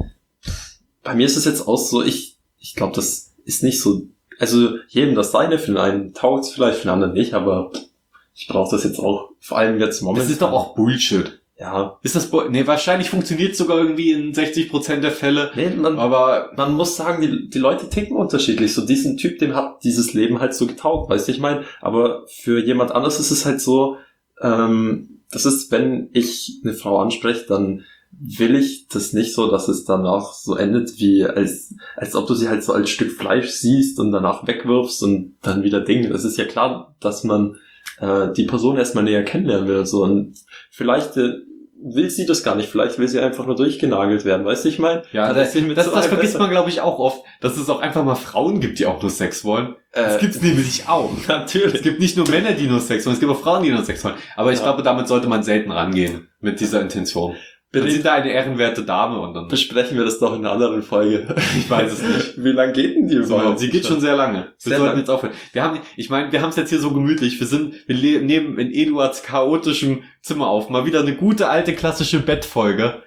bei mir ist es jetzt auch so, ich glaube, das ist nicht so, also jedem das seine, für den einen taugt es vielleicht, für den anderen nicht, aber ich brauche das jetzt auch, vor allem jetzt momentan. Das ist doch auch Bullshit. Ja. Ist das, wahrscheinlich funktioniert es sogar irgendwie in 60% der Fälle. Nee, aber man muss sagen, die Leute ticken unterschiedlich. So diesen Typ, dem hat dieses Leben halt so getaugt, weißt du, ich meine, aber für jemand anderes ist es halt so, das ist, wenn ich eine Frau anspreche, dann will ich das nicht so, dass es danach so endet, wie als ob du sie halt so als Stück Fleisch siehst und danach wegwirfst und dann wieder Ding. Es ist ja klar, dass man die Person erstmal näher kennenlernen will. So. Und vielleicht will sie das gar nicht. Vielleicht will sie einfach nur durchgenagelt werden. Weißt du, ich meine? Ja, das vergisst man, glaube ich, auch oft, dass es auch einfach mal Frauen gibt, die auch nur Sex wollen. Das gibt's nämlich auch. Natürlich. Es gibt nicht nur Männer, die nur Sex wollen, es gibt auch Frauen, die nur Sex wollen. Aber ich glaube, damit sollte man selten rangehen, mit dieser Intention. Dann sind da eine ehrenwerte Dame und dann besprechen wir das doch in einer anderen Folge. Ich weiß es nicht. Wie lang geht denn die überhaupt? Sie geht schon sehr lange. Wir sollten jetzt aufhören. Wir haben es jetzt hier so gemütlich. Wir nehmen in Eduards chaotischem Zimmer auf. Mal wieder eine gute alte klassische Bettfolge.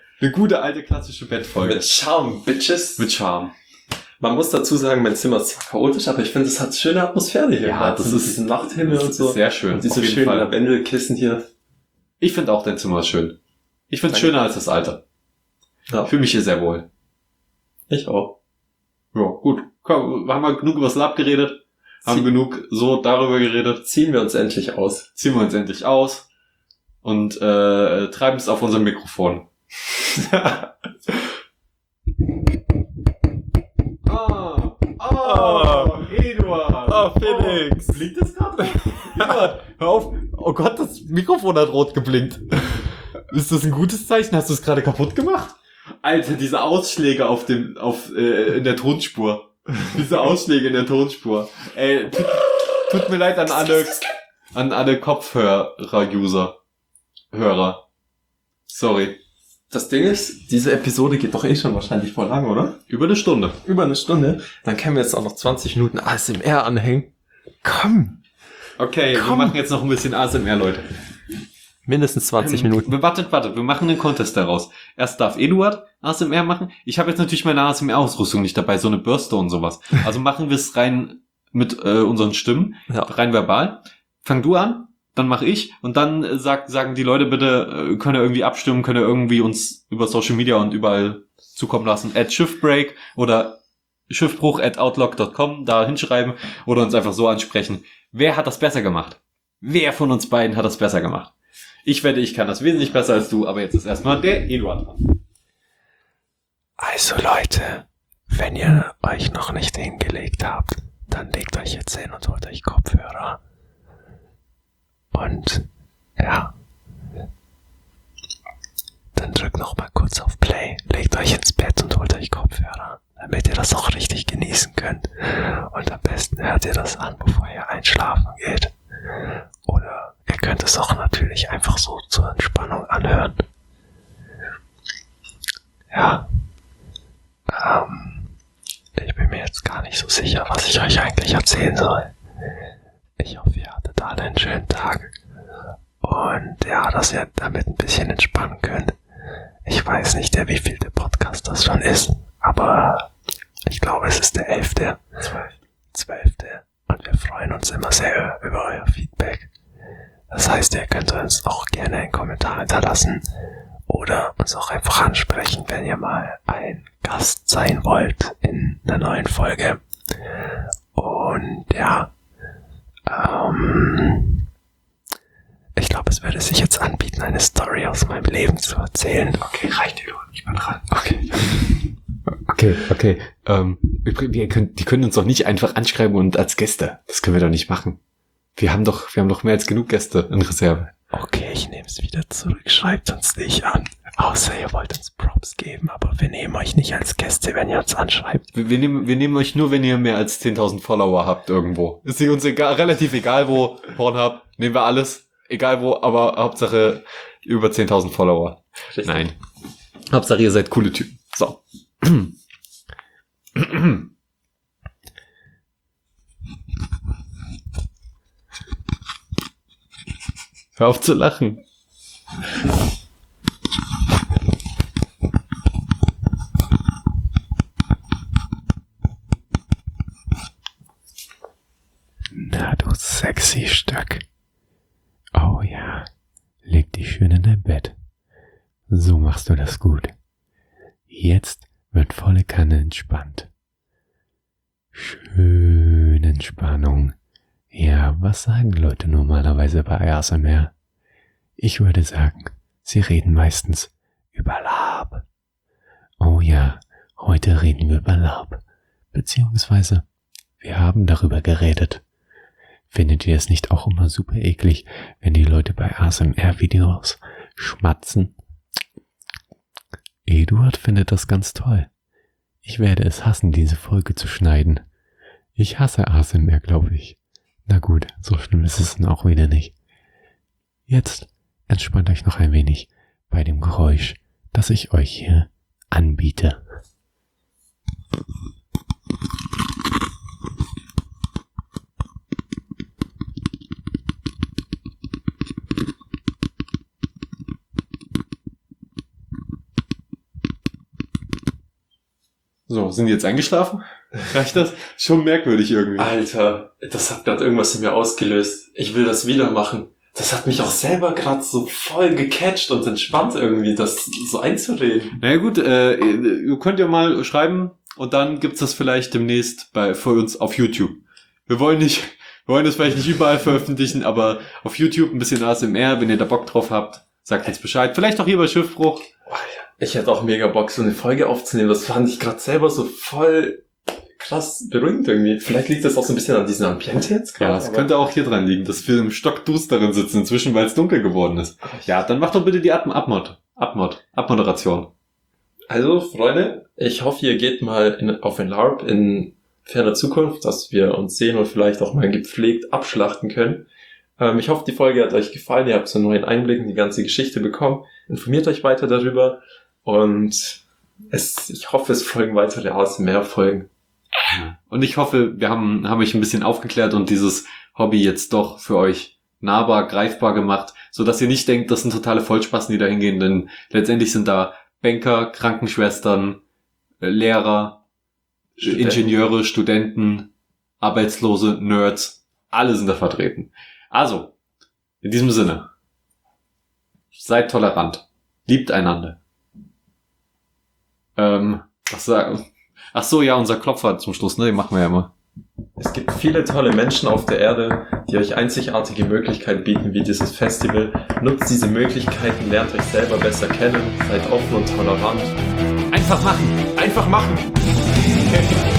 Mit Charme, Bitches. Mit Charme. Man muss dazu sagen, mein Zimmer ist zwar chaotisch, aber ich finde, es hat schöne Atmosphäre hier. Ja, das ist diesen Nachthimmel und so. Sehr schön. Und diese schönen Lavendelkissen hier. Ich finde auch dein Zimmer schön. Ich finde es schöner als das alte. Ja. Ich fühle mich hier sehr wohl. Ich auch. Ja, gut. Komm, haben wir genug über das Lab geredet? Haben genug so darüber geredet? Ziehen wir uns endlich aus. Und treiben es auf unserem Mikrofon. Eduard. Felix. Blinkt das gerade? Eduard, hör auf. Oh Gott, das Mikrofon hat rot geblinkt. Ist das ein gutes Zeichen? Hast du es gerade kaputt gemacht? Alter, diese Ausschläge in der Tonspur. Ey, tut mir leid an alle Kopfhörer-User. Hörer. Sorry. Das Ding ist, diese Episode geht doch schon wahrscheinlich voll lang, oder? Über eine Stunde. Dann können wir jetzt auch noch 20 Minuten ASMR anhängen. Komm. Okay, wir machen jetzt noch ein bisschen ASMR, Leute. Mindestens 20 Minuten. Wartet, wir machen einen Contest daraus. Erst darf Eduard ASMR machen. Ich habe jetzt natürlich meine ASMR-Ausrüstung nicht dabei, so eine Bürste und sowas. Also machen wir es rein mit unseren Stimmen, rein verbal. Fang du an, dann mache ich und dann sagen die Leute bitte, können irgendwie abstimmen, können irgendwie uns über Social Media und überall zukommen lassen. @Shiftbreak oder schiffbruch@outlook.com da hinschreiben oder uns einfach so ansprechen. Wer hat das besser gemacht? Wer von uns beiden hat das besser gemacht? Ich wette, ich kann das wesentlich besser als du, aber jetzt ist erstmal der Eduard dran. Also Leute, wenn ihr euch noch nicht hingelegt habt, dann legt euch jetzt hin und holt euch Kopfhörer. Und ja, dann drückt noch mal kurz auf Play, legt euch ins Bett und holt euch Kopfhörer, damit ihr das auch richtig genießen könnt. Und am besten hört ihr das an, bevor ihr einschlafen geht. Oder ihr könnt es auch natürlich einfach so zur Entspannung anhören. Ja. Ich bin mir jetzt gar nicht so sicher, was ich euch eigentlich erzählen soll. Ich hoffe, ihr hattet alle einen schönen Tag. Und ja, dass ihr damit ein bisschen entspannen könnt. Ich weiß nicht, wie viel der Podcast das schon ist, aber ich glaube, es ist der 11. 12. Und wir freuen uns immer sehr über euer Feedback. Das heißt, ihr könnt uns auch gerne einen Kommentar hinterlassen oder uns auch einfach ansprechen, wenn ihr mal ein Gast sein wollt in einer neuen Folge. Und ja, ich glaube, es würde sich jetzt anbieten, eine Story aus meinem Leben zu erzählen. Okay, reicht, Edo. Ich bin dran. Okay. Die können uns doch nicht einfach anschreiben und als Gäste. Das können wir doch nicht machen. Wir haben doch mehr als genug Gäste in Reserve. Okay, ich nehme es wieder zurück. Schreibt uns nicht an. Außer ihr wollt uns Props geben, aber wir nehmen euch nicht als Gäste, wenn ihr uns anschreibt. Wir nehmen euch nur, wenn ihr mehr als 10.000 Follower habt irgendwo. Ist uns relativ egal wo. Pornhub, nehmen wir alles. Egal wo, aber Hauptsache über 10.000 Follower. Richtig. Nein. Hauptsache ihr seid coole Typen. So. Hör auf zu lachen. Na, du sexy Stück. Oh ja, leg dich schön in dein Bett. So machst du das gut. Jetzt wird volle Kanne entspannt. Schöne Entspannung. Ja, was sagen Leute normalerweise bei ASMR? Ich würde sagen, sie reden meistens über Lab. Oh ja, heute reden wir über Lab. Beziehungsweise, wir haben darüber geredet. Findet ihr es nicht auch immer super eklig, wenn die Leute bei ASMR-Videos schmatzen? Eduard findet das ganz toll. Ich werde es hassen, diese Folge zu schneiden. Ich hasse ASMR, glaube ich. Na gut, so schlimm ist es dann auch wieder nicht. Jetzt entspannt euch noch ein wenig bei dem Geräusch, das ich euch hier anbiete. So, sind die jetzt eingeschlafen? Reicht das? Schon merkwürdig irgendwie. Alter, das hat gerade irgendwas in mir ausgelöst. Ich will das wieder machen. Das hat mich auch selber gerade so voll gecatcht und entspannt irgendwie, das so einzureden. Naja gut, ihr könnt ja mal schreiben und dann gibt's das vielleicht demnächst für uns auf YouTube. Wir wollen das vielleicht nicht überall veröffentlichen, aber auf YouTube ein bisschen ASMR, wenn ihr da Bock drauf habt, sagt uns Bescheid. Vielleicht auch hier bei Schiffbruch. Ich hätte auch mega Bock, so eine Folge aufzunehmen. Das fand ich gerade selber so voll krass beruhigend irgendwie. Vielleicht liegt das auch so ein bisschen an diesem Ambiente jetzt gerade. Ja, es könnte auch hier dran liegen, dass wir im Stockdusteren sitzen inzwischen, weil es dunkel geworden ist. Ja, dann macht doch bitte die Abmoderation. Also, Freunde, ich hoffe, ihr geht mal auf ein LARP in ferner Zukunft, dass wir uns sehen und vielleicht auch mal gepflegt abschlachten können. Ich hoffe, die Folge hat euch gefallen. Ihr habt so einen neuen Einblick in die ganze Geschichte bekommen. Informiert euch weiter darüber. Und ich hoffe, es folgen weitere ASMR-Folgen. Und ich hoffe, wir haben euch ein bisschen aufgeklärt und dieses Hobby jetzt doch für euch nahbar, greifbar gemacht, so dass ihr nicht denkt, das sind totale Vollspasten, die da hingehen, denn letztendlich sind da Banker, Krankenschwestern, Lehrer, Ingenieure, Studenten, Arbeitslose, Nerds, alle sind da vertreten. Also, in diesem Sinne, seid tolerant, liebt einander. Was sagen? Ach so, ja, unser Klopfer zum Schluss, ne, den machen wir ja immer. Es gibt viele tolle Menschen auf der Erde, die euch einzigartige Möglichkeiten bieten, wie dieses Festival. Nutzt diese Möglichkeiten, lernt euch selber besser kennen, seid offen und tolerant. Einfach machen!